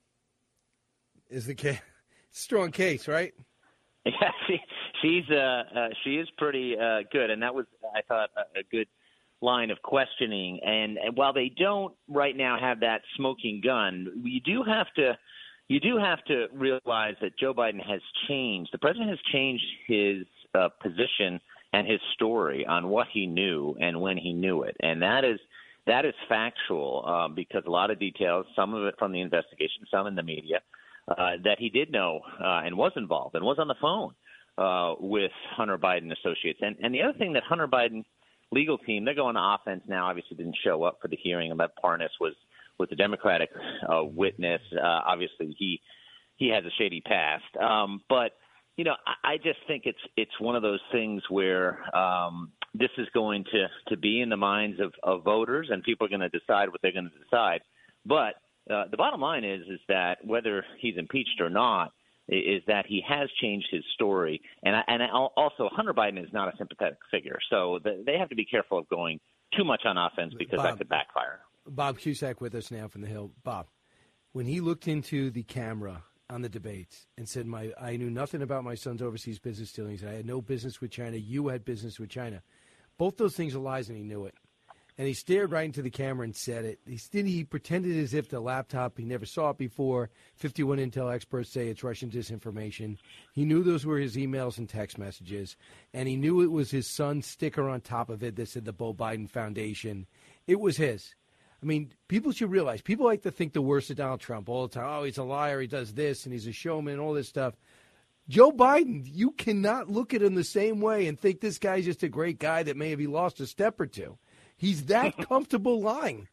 Is the case strong case, right? Yeah, she, she's uh, uh, she is pretty uh, good, and that was, I thought, a, a good line of questioning. And, and while they don't right now have that smoking gun, you do have to you do have to realize that Joe Biden has changed. The president has changed his uh, position and his story on what he knew and when he knew it, and that is that is factual uh, because a lot of details, some of it from the investigation, some in the media. Uh, that he did know uh, and was involved and was on the phone uh, with Hunter Biden associates. And, and the other thing that Hunter Biden legal team, they're going to offense now, obviously didn't show up for the hearing about Parnas was, was a Democratic uh, witness. Uh, obviously, he he has a shady past. Um, but, you know, I, I just think it's it's one of those things where um, this is going to, to be in the minds of, of voters, and people are going to decide what they're going to decide. But Uh, the bottom line is is that whether he's impeached or not, is that he has changed his story. And, I, and I, also, Hunter Biden is not a sympathetic figure. So the, they have to be careful of going too much on offense because Bob, that could backfire. Bob Cusack with us now from the Hill. Bob, when he looked into the camera on the debates and said, "My, I knew nothing about my son's overseas business dealings. I had no business with China. You had business with China." Both those things are lies, and he knew it. And he stared right into the camera and said it. He, did, he pretended as if the laptop, he never saw it before. fifty-one Intel experts say it's Russian disinformation. He knew those were his emails and text messages. And he knew it was his son's sticker on top of it that said the Beau Biden Foundation. It was his. I mean, people should realize, people like to think the worst of Donald Trump all the time. Oh, he's a liar, he does this, and he's a showman, all this stuff. Joe Biden, you cannot look at him the same way and think this guy's just a great guy that may have he lost a step or two. He's that comfortable lying.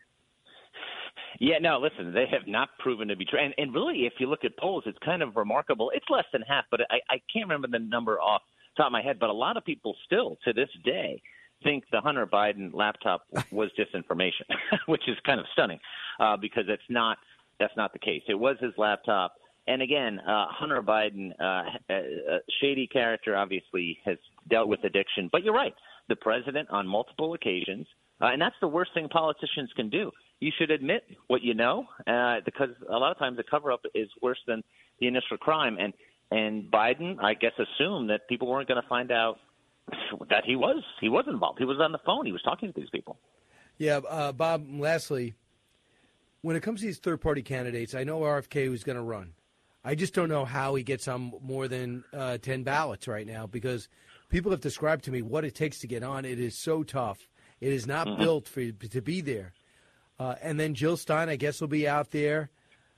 Yeah, no, listen, they have not proven to be true. And, and really, if you look at polls, it's kind of remarkable. It's less than half, but I, I can't remember the number off the top of my head. But a lot of people still, to this day, think the Hunter Biden laptop was disinformation, which is kind of stunning uh, because it's not. That's not the case. It was his laptop. And again, uh, Hunter Biden, uh, a shady character, obviously has dealt with addiction. But you're right. The president on multiple occasions, uh, and that's the worst thing politicians can do. You should admit what you know, uh, because a lot of times the cover-up is worse than the initial crime. And and Biden, I guess, assumed that people weren't going to find out that he was he was involved. He was on the phone. He was talking to these people. Yeah, uh, Bob, lastly, when it comes to these third-party candidates, I know R F K was going to run. I just don't know how he gets on more than uh, ten ballots right now because people have described to me what it takes to get on. It is so tough. It is not mm-hmm. built for to be there. Uh, and then Jill Stein, I guess, will be out there.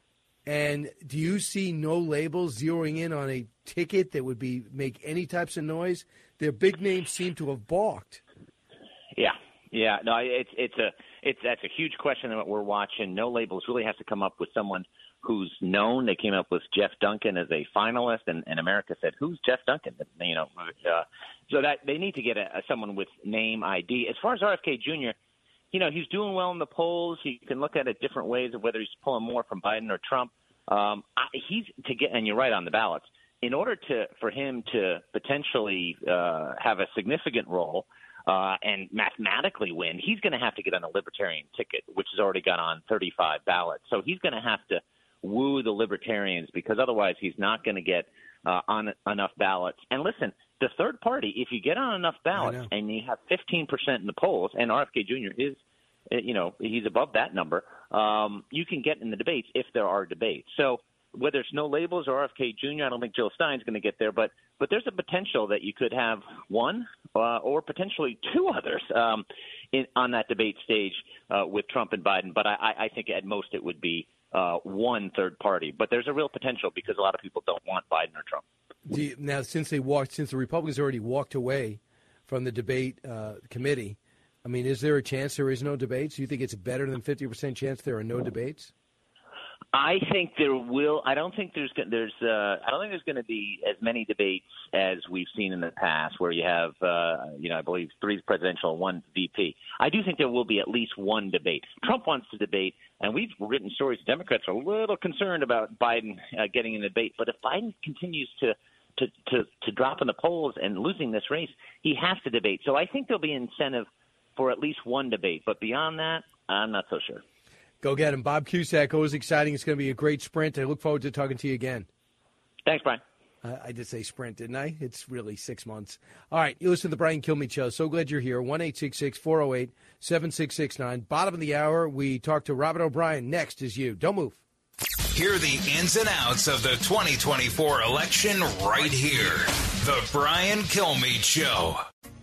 And do you see No Labels zeroing in on a ticket that would be make any types of noise? Their big names seem to have balked. Yeah, yeah. No, it's it's a it's that's a huge question that we're watching. No Labels really has to come up with someone who's known. They came up with Jeff Duncan as a finalist, and, and America said, "Who's Jeff Duncan?" You know, uh, so that they need to get a, a, someone with name I D. As far as R F K Junior, you know, he's doing well in the polls. You can look at it different ways of whether he's pulling more from Biden or Trump. Um, I, he's to get, and you're right on the ballots. In order to for him to potentially uh, have a significant role, uh, and mathematically win, he's going to have to get on a libertarian ticket, which has already got on thirty-five ballots. So he's going to have to woo the libertarians because otherwise he's not going to get uh, on enough ballots. And listen, the third party, if you get on enough ballots and you have fifteen percent in the polls, and R F K Junior is, you know, he's above that number, um, you can get in the debates if there are debates. So whether it's no labels or R F K Junior, I don't think Jill Stein's going to get there, but but there's a potential that you could have one uh, or potentially two others um, in, on that debate stage uh, with Trump and Biden. But I, I think at most it would be uh, one third party. But there's a real potential because a lot of people don't want Biden or Trump. Do you, now, since they walked, since the Republicans already walked away from the debate uh, committee, I mean, is there a chance there is no debates? Do you think it's better than fifty percent chance there are no debates? I think there will. I don't think there's there's. Uh, I don't think there's going to be as many debates as we've seen in the past, where you have, uh, you know, I believe three presidential and one V P. I do think there will be at least one debate. Trump wants to debate, and we've written stories. Democrats are a little concerned about Biden uh, getting in a debate, but if Biden continues to to to to drop in the polls and losing this race, he has to debate. So I think there'll be incentive for at least one debate, but beyond that, I'm not so sure. Go get him. Bob Cusack, always exciting. It's going to be a great sprint. I look forward to talking to you again. Thanks, Brian. Uh, I did say sprint, didn't I? It's really six months. All right, you listen to the Brian Kilmeade Show. So glad you're here. one eight six six, four oh eight, seven six six nine. Bottom of the hour, we talk to Robert O'Brien. Next is you. Don't move. Hear the ins and outs of the twenty twenty-four election right here. The Brian Kilmeade Show.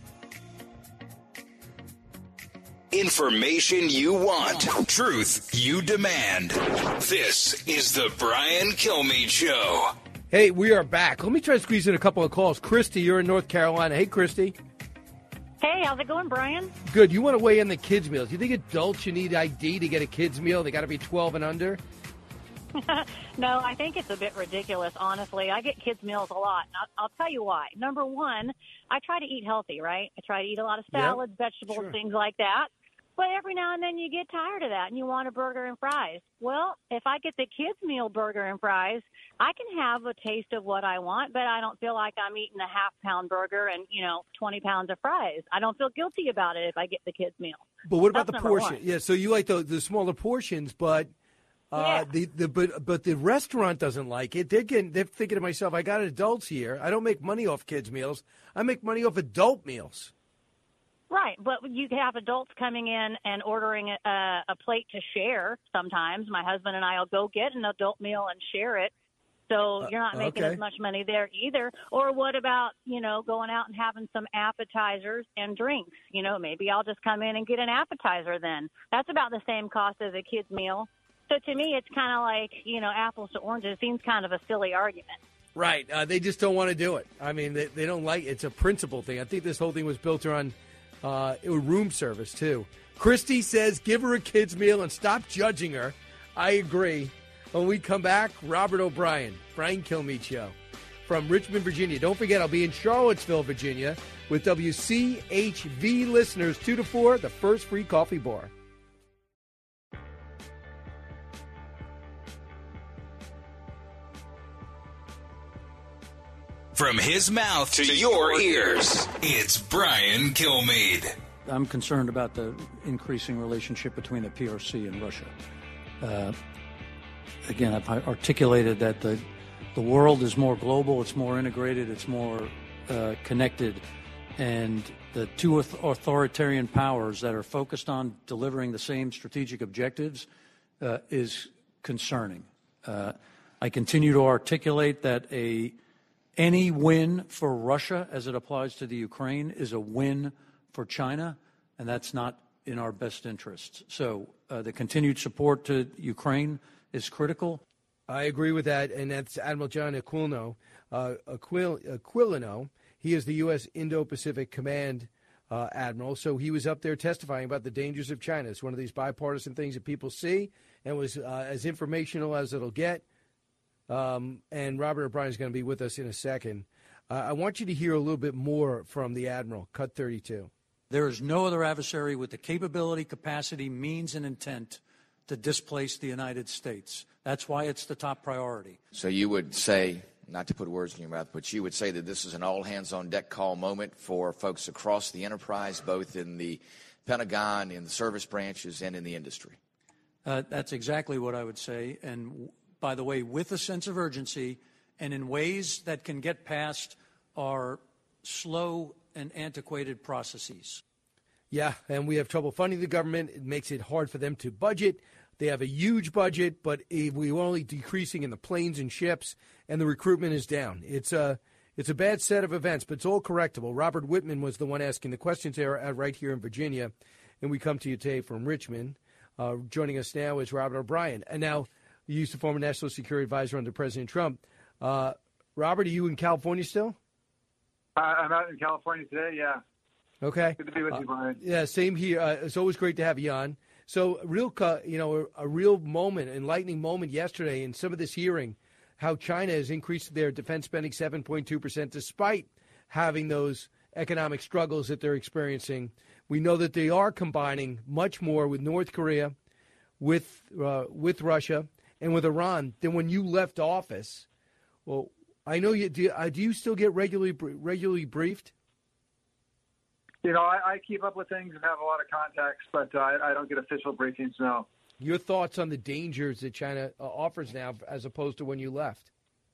Information you want. Truth you demand. This is the Brian Kilmeade Show. Hey, we are back. Let me try to squeeze in a couple of calls. Christy, you're in North Carolina. Hey, Christy. Hey, how's it going, Brian? Good. You want to weigh in the kids' meals. You think adults, you need I D to get a kids' meal? They got to be twelve and under? No, I think it's a bit ridiculous, honestly. I get kids' meals a lot. And I'll, I'll tell you why. Number one, I try to eat healthy, right? I try to eat a lot of salads, yep. vegetables, sure. things like that. But every now and then you get tired of that and you want a burger and fries. Well, if I get the kids' meal burger and fries, I can have a taste of what I want, but I don't feel like I'm eating a half-pound burger and, you know, twenty pounds of fries. I don't feel guilty about it if I get the kids' meal. But what about That's the portion? one. Yeah, so you like the, the smaller portions, but uh, yeah. the, the but but the restaurant doesn't like it. They're, getting, they're thinking to myself, I got adults here. I don't make money off kids' meals. I make money off adult meals. Right, but you have adults coming in and ordering a, a plate to share sometimes. My husband and I will go get an adult meal and share it. So you're not making okay. as much money there either. Or what about, you know, going out and having some appetizers and drinks? You know, maybe I'll just come in and get an appetizer then. That's about the same cost as a kid's meal. So to me, it's kind of like, you know, apples to oranges. It seems kind of a silly argument. Right. Uh, they just don't want to do it. I mean, they, they don't like it. It's a principle thing. I think this whole thing was built around uh, room service, too. Christy says give her a kid's meal and stop judging her. I agree. When we come back, Robert O'Brien, Brian Kilmeade Show from Richmond, Virginia. Don't forget, I'll be in Charlottesville, Virginia with W C H V listeners two to four, the first free coffee bar. From his mouth to your ears, it's Brian Kilmeade. I'm concerned about the increasing relationship between the P R C and Russia. Uh, again, I've articulated that the the world is more global, it's more integrated, it's more uh, connected, and the two authoritarian powers that are focused on delivering the same strategic objectives uh, is concerning. Uh, I continue to articulate that a any win for Russia as it applies to the Ukraine is a win for China, and that's not in our best interests. So uh, the continued support to Ukraine is critical. I agree with that, and that's Admiral John Aquilino. Uh, Aquil, Aquilino, he is the U S Indo-Pacific Command uh, Admiral, so he was up there testifying about the dangers of China. It's one of these bipartisan things that people see, and was uh, as informational as it'll get. Um, and Robert O'Brien is going to be with us in a second. Uh, I want you to hear a little bit more from the Admiral, cut thirty-two. There is no other adversary with the capability, capacity, means, and intent to displace the United States. That's why it's the top priority. So you would say not to put words in your mouth, but you would say that this is an all-hands-on-deck call moment for folks across the enterprise, both in the Pentagon, in the service branches, and in the industry. Uh, that's exactly what I would say. And, by the way, with a sense of urgency and in ways that can get past our slow and antiquated processes. Yeah, and we have trouble funding the government. It makes it hard for them to budget. They have a huge budget, but we're only decreasing in the planes and ships, and the recruitment is down. It's a, it's a bad set of events, but it's all correctable. Robert Whitman was the one asking the questions there right here in Virginia, and we come to you today from Richmond. Uh, joining us now is Robert O'Brien. And now, you used to former National Security Advisor under President Trump. Uh, Robert, are you in California still? Uh, I'm out in California today, yeah. Okay. Good to be with you, Brian. Uh, yeah, same here. Uh, it's always great to have you on. So, real, you know, a, a real moment, enlightening moment yesterday in some of this hearing, how China has increased their defense spending seven point two percent despite having those economic struggles that they're experiencing. We know that they are combining much more with North Korea, with uh, with Russia, and with Iran than when you left office. Well, I know you do. Uh, do you still get regularly regularly briefed? You know, I, I keep up with things and have a lot of contacts, but uh, I, I don't get official briefings, no. Your thoughts on the dangers that China uh, offers now as opposed to when you left?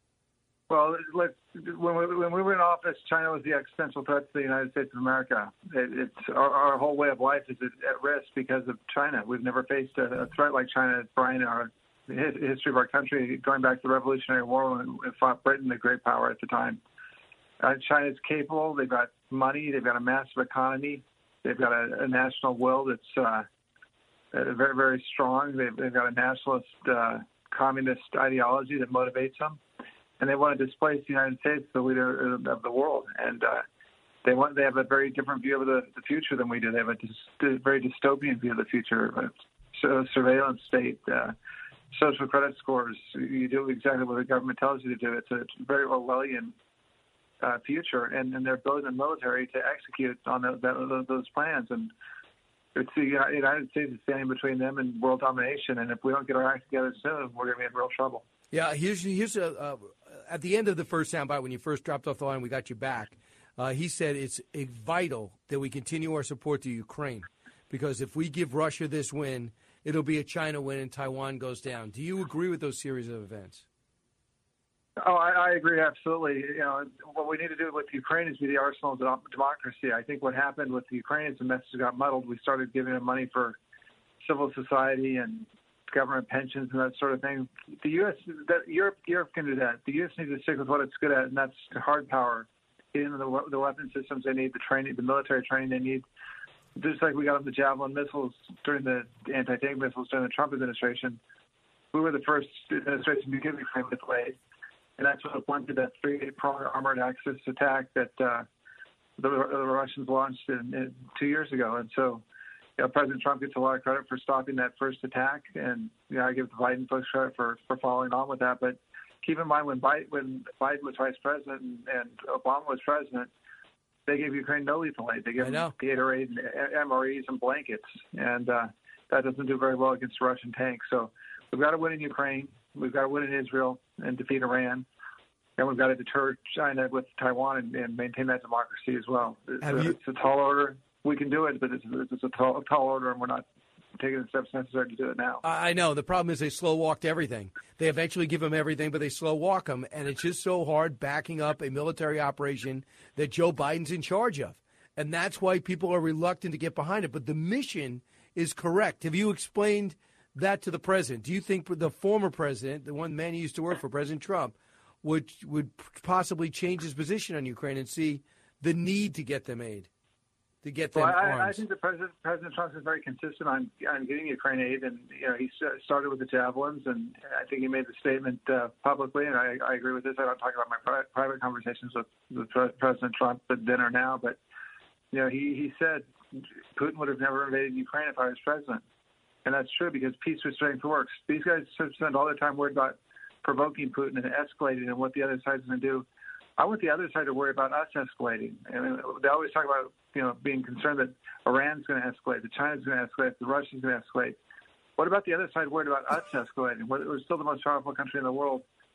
Well, look, when we, when we were in office, China was the existential threat to the United States of America. It, it's our, our whole way of life is at, at risk because of China. We've never faced a, a threat like China, Brian, in our history of our country, going back to the Revolutionary War when we fought Britain, the great power at the time. Uh, China's capable. They've got money. They've got a massive economy. They've got a, a national will that's uh, very, very strong. They've, they've got a nationalist, uh, communist ideology that motivates them. And they want to displace the United States, the leader of the world. And uh, they want they have a very different view of the, the future than we do. They have a dis- very dystopian view of the future. So surveillance state, uh, social credit scores. You do exactly what the government tells you to do. It's a very Orwellian uh, future, and, and they're building the military to execute on the, the, those plans. And it's the United States is standing between them and world domination. And if we don't get our act together soon, we're going to be in real trouble. Yeah, here's here's a, uh, at the end of the first soundbite when you first dropped off the line, we got you back. Uh, he said it's vital that we continue our support to Ukraine because if we give Russia this win, it'll be a China win and Taiwan goes down. Do you agree with those series of events? Oh, I, I agree absolutely. You know, what we need to do with Ukraine is be the arsenal of democracy. I think what happened with the Ukrainians, the message got muddled. We started giving them money for civil society and government pensions and that sort of thing. The U S, that Europe, Europe can do that. The U S needs to stick with what it's good at, and that's hard power. Getting the, the weapon systems they need, the training, the military training they need. Just like we got them the Javelin missiles during the anti-tank missiles during the Trump administration, we were the first administration to give Ukraine with aid, and that's what led to that three-pronged armored axis attack that uh, the, the Russians launched in, in two years ago. And so, you know, President Trump gets a lot of credit for stopping that first attack, and you know, I give the Biden folks credit for, for following on with that. But keep in mind, when Biden, when Biden was vice president and Obama was president, they gave Ukraine no lethal aid. They gave them Gatorade and M R Es and blankets, and uh, that doesn't do very well against Russian tanks. So we've got to win in Ukraine. We've got to win in Israel and defeat Iran. And we've got to deter China with Taiwan and, and maintain that democracy as well. It's, a, you... it's a tall order. We can do it, but it's, it's a tall, tall order, and we're not taking the steps necessary to do it now. I know. The problem is they slow walked everything. They eventually give them everything, but they slow walk them, and it's just so hard backing up a military operation that Joe Biden's in charge of. And that's why people are reluctant to get behind it. But the mission is correct. Have you explained that to the president? Do you think the former president, the one man who used to work for, President Trump, would would possibly change his position on Ukraine and see the need to get them aid? To get them well, I, arms. I think the president, President Trump is very consistent on on getting Ukraine aid, and you know he started with the javelins, and I think he made the statement uh, publicly, and I, I agree with this. I don't talk about my pri- private conversations with, with President Trump at dinner now, but you know he he said Putin would have never invaded Ukraine if I was president, and that's true because peace through strength works. These guys spend all their time worried about provoking Putin and escalating and what the other side's going to do. I want the other side to worry about us escalating. I mean, they always talk about, you know, being concerned that Iran's going to escalate, that China's going to escalate, that Russia's going to escalate. What about the other side worried about us escalating? We're, we're still the most powerful country in the world.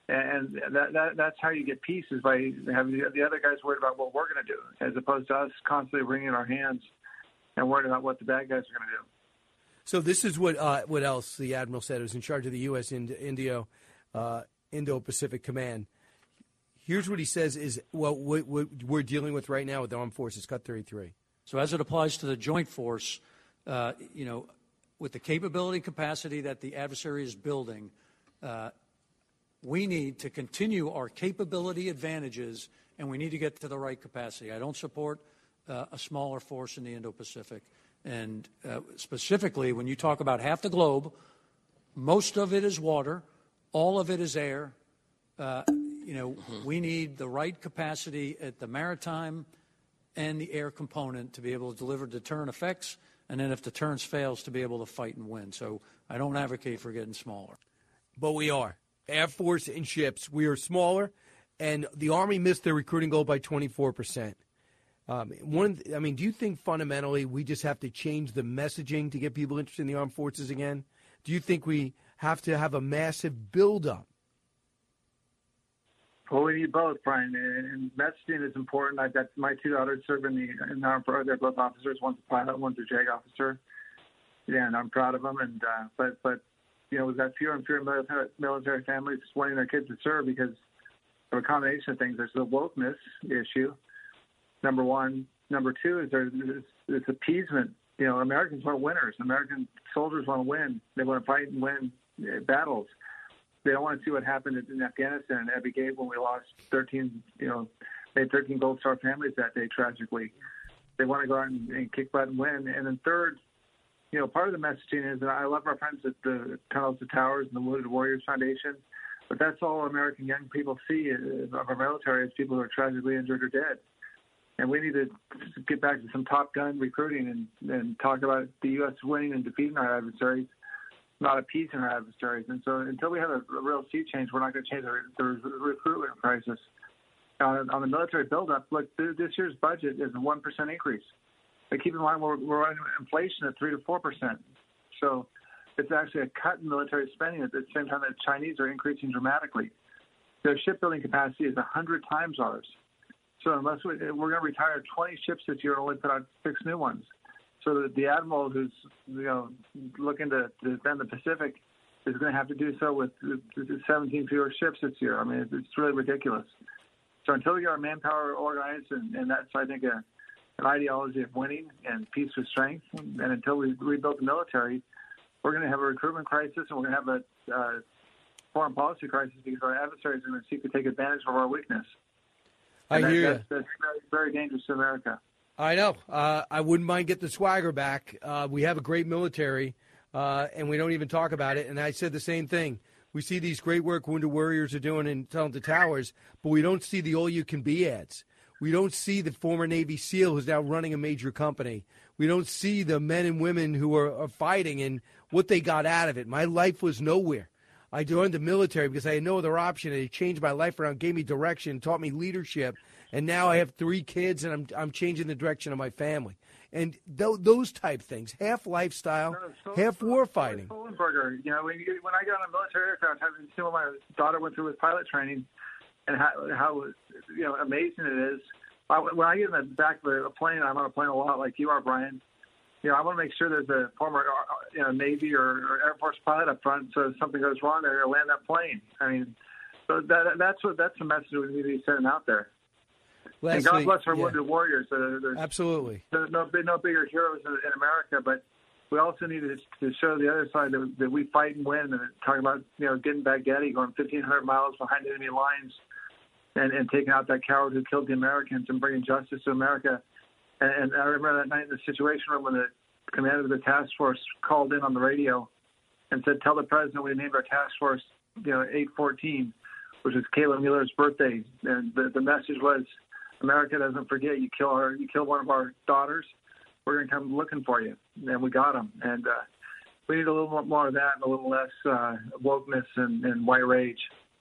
And that, that that's how you get peace, is by having the, the other guys worried about what we're going to do, as opposed to us constantly wringing our hands and worried about what the bad guys are going to do. So this is what uh, what else the Admiral said, who's in charge of the U S. Indo, uh, Indo-Pacific Command. Here's what he says is what, what, what we're dealing with right now with the Armed Forces, Cut thirty-three. So as it applies to the joint force, uh, you know, with the capability and capacity that the adversary is building, uh, we need to continue our capability advantages, and we need to get to the right capacity. I don't support uh, a smaller force in the Indo-Pacific. And uh, specifically, when you talk about half the globe, most of it is water, all of it is air. Uh, you know, mm-hmm. we need the right capacity at the maritime and the air component to be able to deliver deterrent effects, and then if deterrence fails, to be able to fight and win. So I don't advocate for getting smaller. But we are. Air Force and ships, we are smaller, and the Army missed their recruiting goal by twenty-four percent. Um, one, I mean, do you think fundamentally we just have to change the messaging to get people interested in the armed forces again? Do you think we have to have a massive buildup? Well, we need both, Brian, and messaging is important. I've got my two daughters serve in the in the armed forces. They're both officers. One's a pilot, one's a JAG officer. Yeah, and I'm proud of them. And uh, but but you know, we've got fewer and fewer military, military families wanting their kids to serve because of a combination of things. There's the wokeness issue, number one. Number two is there's this appeasement. You know, Americans want winners. American soldiers want to win. They want to fight and win battles. They don't want to see what happened in Afghanistan and Abu Ghraib when we lost thirteen, you know, made thirteen Gold Star families that day tragically. They want to go out and, and kick butt and win. And then third, you know, part of the messaging is, and I love our friends at the Tunnels to Towers and the Wounded Warriors Foundation, but that's all American young people see of our military as people who are tragically injured or dead. And we need to get back to some Top Gun recruiting and, and talk about the U S winning and defeating our adversaries, not appeasing our adversaries. And so until we have a, a real sea change, we're not going to change the, the recruitment crisis. On, on the military buildup, look, this year's budget is a one percent increase. But keep in mind, we're, we're running inflation at three to four percent. So it's actually a cut in military spending at the same time that the Chinese are increasing dramatically. Their shipbuilding capacity is one hundred times ours. So unless we, we're going to retire twenty ships this year and only put out six new ones. So the, the admiral who's you know looking to, to defend the Pacific is going to have to do so with seventeen fewer ships this year. I mean, it's, it's really ridiculous. So until we get our manpower organized, and, and that's, I think, a, an ideology of winning and peace with strength, and until we rebuild the military, we're going to have a recruitment crisis, and we're going to have a uh, foreign policy crisis because our adversaries are going to seek to take advantage of our weakness. I and hear that, you. That's, that's very, very dangerous to America. I know. Uh, I wouldn't mind getting the swagger back. Uh, we have a great military, uh, and we don't even talk about it. And I said the same thing. We see these great work Wounded Warriors are doing in Tunnel to Towers, but we don't see the all-you-can-be ads. We don't see the former Navy SEAL who's now running a major company. We don't see the men and women who are, are fighting and what they got out of it. My life was nowhere. I joined the military because I had no other option. It changed my life around, gave me direction, taught me leadership, and now I have three kids, and I'm I'm changing the direction of my family. And th- those type things, half lifestyle, No, so, half so, war fighting. Sullenberger, you know, when, you, when I got on a military aircraft, having seen what my daughter went through with pilot training, and how, how you know amazing it is. I, when I get in the back of a plane, I'm on a plane a lot, like you are, Brian. You know, I want to make sure there's a former you know, Navy or, or Air Force pilot up front, so if something goes wrong, they're going to land that plane. I mean, so that, that's what that's the message we need to be sending out there. Leslie, and God bless our yeah. Wounded Warriors. Uh, there's, Absolutely. There's no, no bigger heroes in, in America, but we also need to, to show the other side that, that we fight and win. And talking about you know getting Baghdadi, going fifteen hundred miles behind enemy lines, and, and taking out that coward who killed the Americans and bringing justice to America. And, and I remember that night in the Situation Room when the commander of the task force called in on the radio and said, "Tell the president we named our task force, you know, eight fourteen, which is Kayla Mueller's birthday." And the, the message was, "America doesn't forget. You kill our, you kill one of our daughters, we're going to come looking for you." And we got them. And uh, we need a little more of that and a little less uh, wokeness and, and white rage.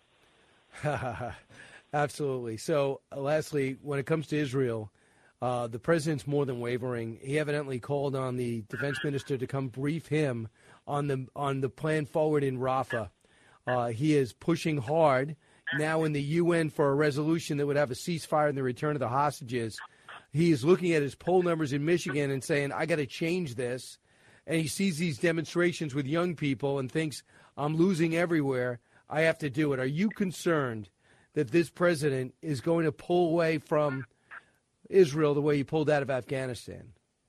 Absolutely. So, uh, lastly, when it comes to Israel, uh, the president's more than wavering. He evidently called on the defense minister to come brief him on the on the plan forward in Rafah. Uh, he is pushing hard. now in the U N for a resolution that would have a ceasefire and the return of the hostages. He is looking at his poll numbers in Michigan and saying, I got to change this. And he sees these demonstrations with young people and thinks, I'm losing everywhere. I have to do it. Are you concerned that this president is going to pull away from Israel the way he pulled out of Afghanistan?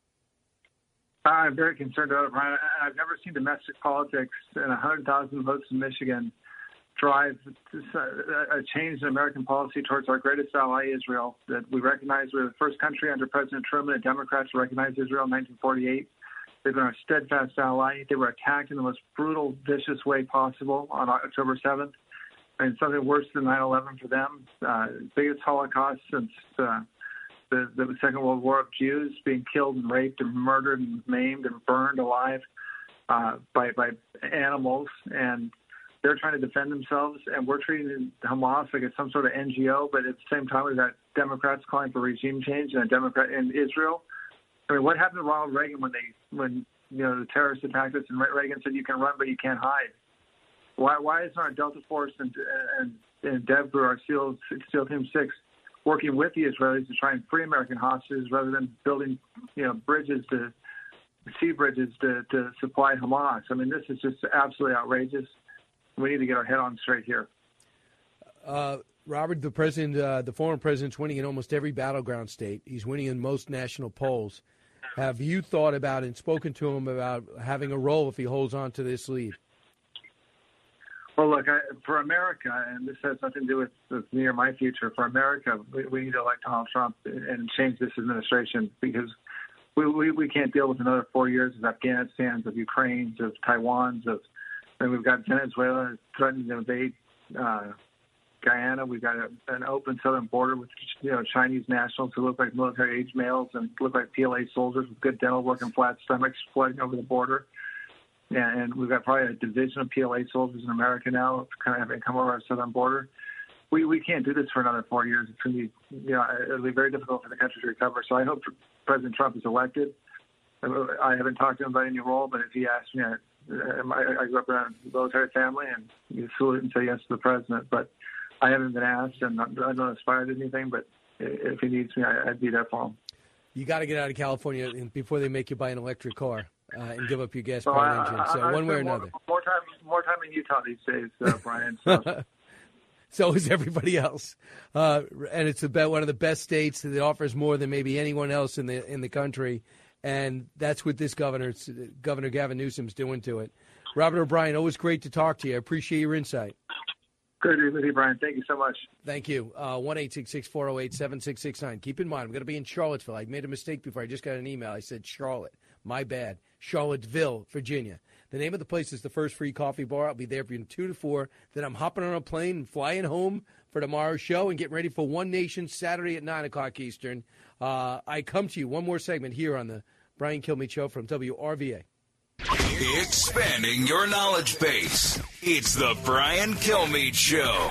I'm very concerned about it, Brian. I've never seen domestic politics and one hundred thousand votes in Michigan drive a change in American policy towards our greatest ally, Israel, that we recognize. We're the first country under President Truman and Democrats to recognize Israel in nineteen forty-eight. They've been our steadfast ally. They were attacked in the most brutal, vicious way possible on October seventh, and something worse than nine eleven for them. Uh, biggest Holocaust since uh, the, the Second World War of Jews being killed and raped and murdered and maimed and burned alive uh, by, by animals. And they're trying to defend themselves, and we're treating Hamas like it's some sort of N G O, but at the same time we've got Democrats calling for regime change and a Democrat in Israel. I mean, what happened to Ronald Reagan when they, when you know the terrorists attacked us, and Reagan said, "You can run, but you can't hide." Why, why isn't our Delta Force and and, and DevGru, our SEAL SEAL Team Six, working with the Israelis to try and free American hostages rather than building, you know, bridges to sea bridges to, to supply Hamas? I mean, this is just absolutely outrageous. We need to get our head on straight here. Uh, Robert, the president, uh, the former president's winning in almost every battleground state. He's winning in most national polls. Have you thought about and spoken to him about having a role if he holds on to this lead? Well, look, I, for America, and this has nothing to do with, with me or my future, for America, we, we need to elect Donald Trump and change this administration, because we, we, we can't deal with another four years of Afghanistan's, of Ukraine's, of Taiwan's, of, and we've got Venezuela threatening to invade uh, Guyana. We've got a, an open southern border with, you know, Chinese nationals who look like military-age males and look like P L A soldiers with good dental work and flat stomachs flooding over the border. Yeah, and we've got probably a division of P L A soldiers in America now, kind of having come over our southern border. We we can't do this for another four years. It's going to be, you know, it'll be very difficult for the country to recover. So I hope President Trump is elected. I haven't talked to him about any role, but if he asks me, I, I grew up in a military family, and you salute and say yes to the president. But I haven't been asked, and I don't aspire to anything. But if he needs me, I'd be there for him. You got to get out of California before they make you buy an electric car. Uh, and give up your gas-powered so engine. So I, I, one way or more, another. More time, more time in Utah these days, uh, Brian. So. So is everybody else, uh, and it's about one of the best states that offers more than maybe anyone else in the in the country, and that's what this governor, Governor Gavin Newsom's doing to it. Robert O'Brien, always great to talk to you. I appreciate your insight. Good to be with you, Brian. Thank you so much. Thank you. Uh, one eight six six, four oh eight, seven six six nine. Keep in mind, I'm going to be in Charlottesville. I made a mistake before. I just got an email. I said Charlotte. My bad. Charlottesville, Virginia. The name of the place is the First Free Coffee Bar. I'll be there from two to four. Then I'm hopping on a plane and flying home for tomorrow's show and getting ready for One Nation Saturday at nine o'clock Eastern. Uh, I come to you, one more segment here on the Brian Kilmeade Show from W R V A. Expanding your knowledge base. It's the Brian Kilmeade Show.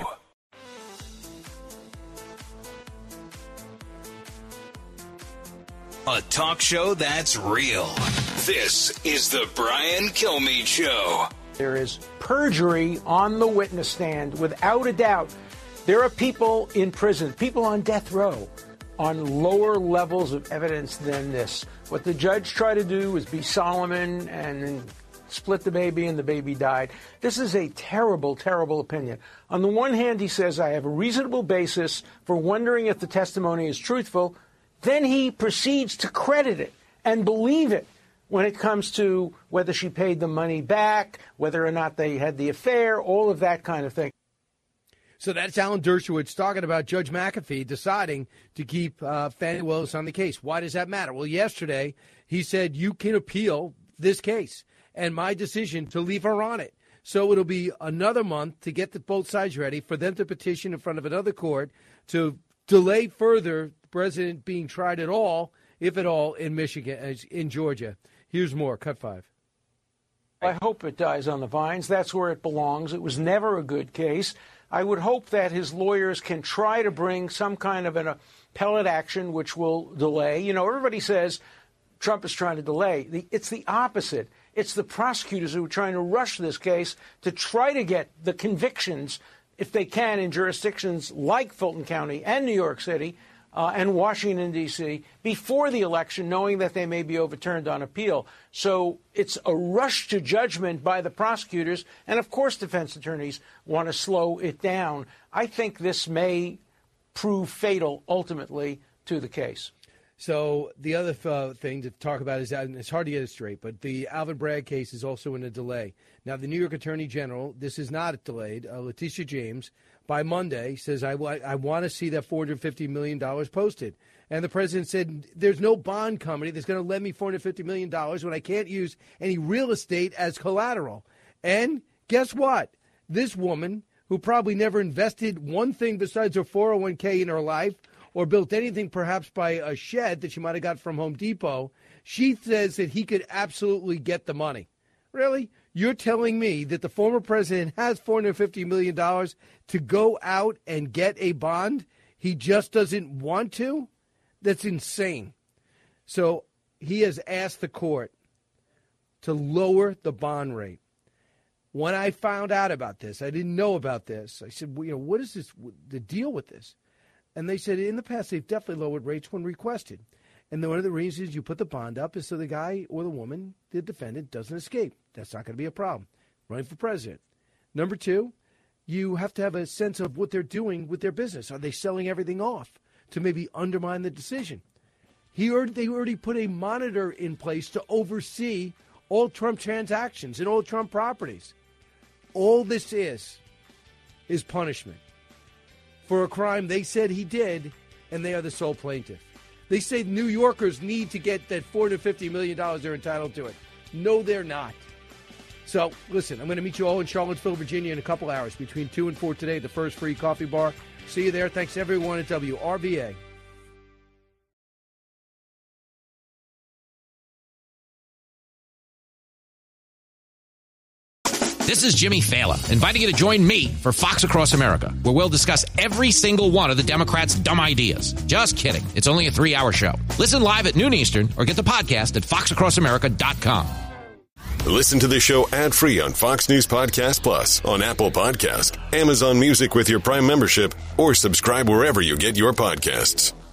A talk show that's real. This is the Brian Kilmeade Show. There is perjury on the witness stand, without a doubt. There are people in prison, people on death row, on lower levels of evidence than this. What the judge tried to do was be Solomon and split the baby, and the baby died. This is a terrible, terrible opinion. On the one hand, he says, I have a reasonable basis for wondering if the testimony is truthful. Then he proceeds to credit it and believe it when it comes to whether she paid the money back, whether or not they had the affair, all of that kind of thing. So that's Alan Dershowitz talking about Judge McAfee deciding to keep uh, Fani Willis on the case. Why does that matter? Well, yesterday he said you can appeal this case and my decision to leave her on it. So it'll be another month to get the, both sides ready for them to petition in front of another court to delay further the president being tried at all, if at all, in Michigan, in Georgia. Here's more. Cut five. I hope it dies on the vines. That's where it belongs. It was never a good case. I would hope that his lawyers can try to bring some kind of an appellate action which will delay. You know, everybody says Trump is trying to delay. It's the opposite. It's the prosecutors who are trying to rush this case to try to get the convictions if they can, in jurisdictions like Fulton County and New York City uh, and Washington, D C, before the election, knowing that they may be overturned on appeal. So it's a rush to judgment by the prosecutors. And, of course, defense attorneys want to slow it down. I think this may prove fatal ultimately to the case. So the other uh, thing to talk about is that, and it's hard to get it straight, but the Alvin Bragg case is also in a delay. Now, the New York Attorney General, this is not delayed, uh, Letitia James, by Monday says, I, w- I want to see that four hundred fifty million dollars posted. And the president said, there's no bond company that's going to lend me four hundred fifty million dollars when I can't use any real estate as collateral. And guess what? This woman, who probably never invested one thing besides her four oh one k in her life, or built anything perhaps by a shed that she might have got from Home Depot, she says that he could absolutely get the money. Really? You're telling me that the former president has four hundred fifty million dollars to go out and get a bond? He just doesn't want to? That's insane. So he has asked the court to lower the bond rate. When I found out about this, I didn't know about this. I said, well, you know, what is this, the deal with this? And they said in the past they've definitely lowered rates when requested. And then one of the reasons you put the bond up is so the guy or the woman, the defendant, doesn't escape. That's not going to be a problem. Running for president. Number two, you have to have a sense of what they're doing with their business. Are they selling everything off to maybe undermine the decision? He already, they already put a monitor in place to oversee all Trump transactions and all Trump properties. All this is is punishment for a crime they said he did, and they are the sole plaintiff. They say New Yorkers need to get that four hundred fifty million dollars they're entitled to it. No, they're not. So, listen, I'm going to meet you all in Charlottesville, Virginia in a couple hours between two and four today at the First Free Coffee Bar. See you there. Thanks to everyone at W R V A. This is Jimmy Fallon, inviting you to join me for Fox Across America, where we'll discuss every single one of the Democrats' dumb ideas. Just kidding. It's only a three-hour show. Listen live at noon Eastern or get the podcast at fox across america dot com. Listen to the show ad-free on Fox News Podcast Plus, on Apple Podcast, Amazon Music with your Prime membership, or subscribe wherever you get your podcasts.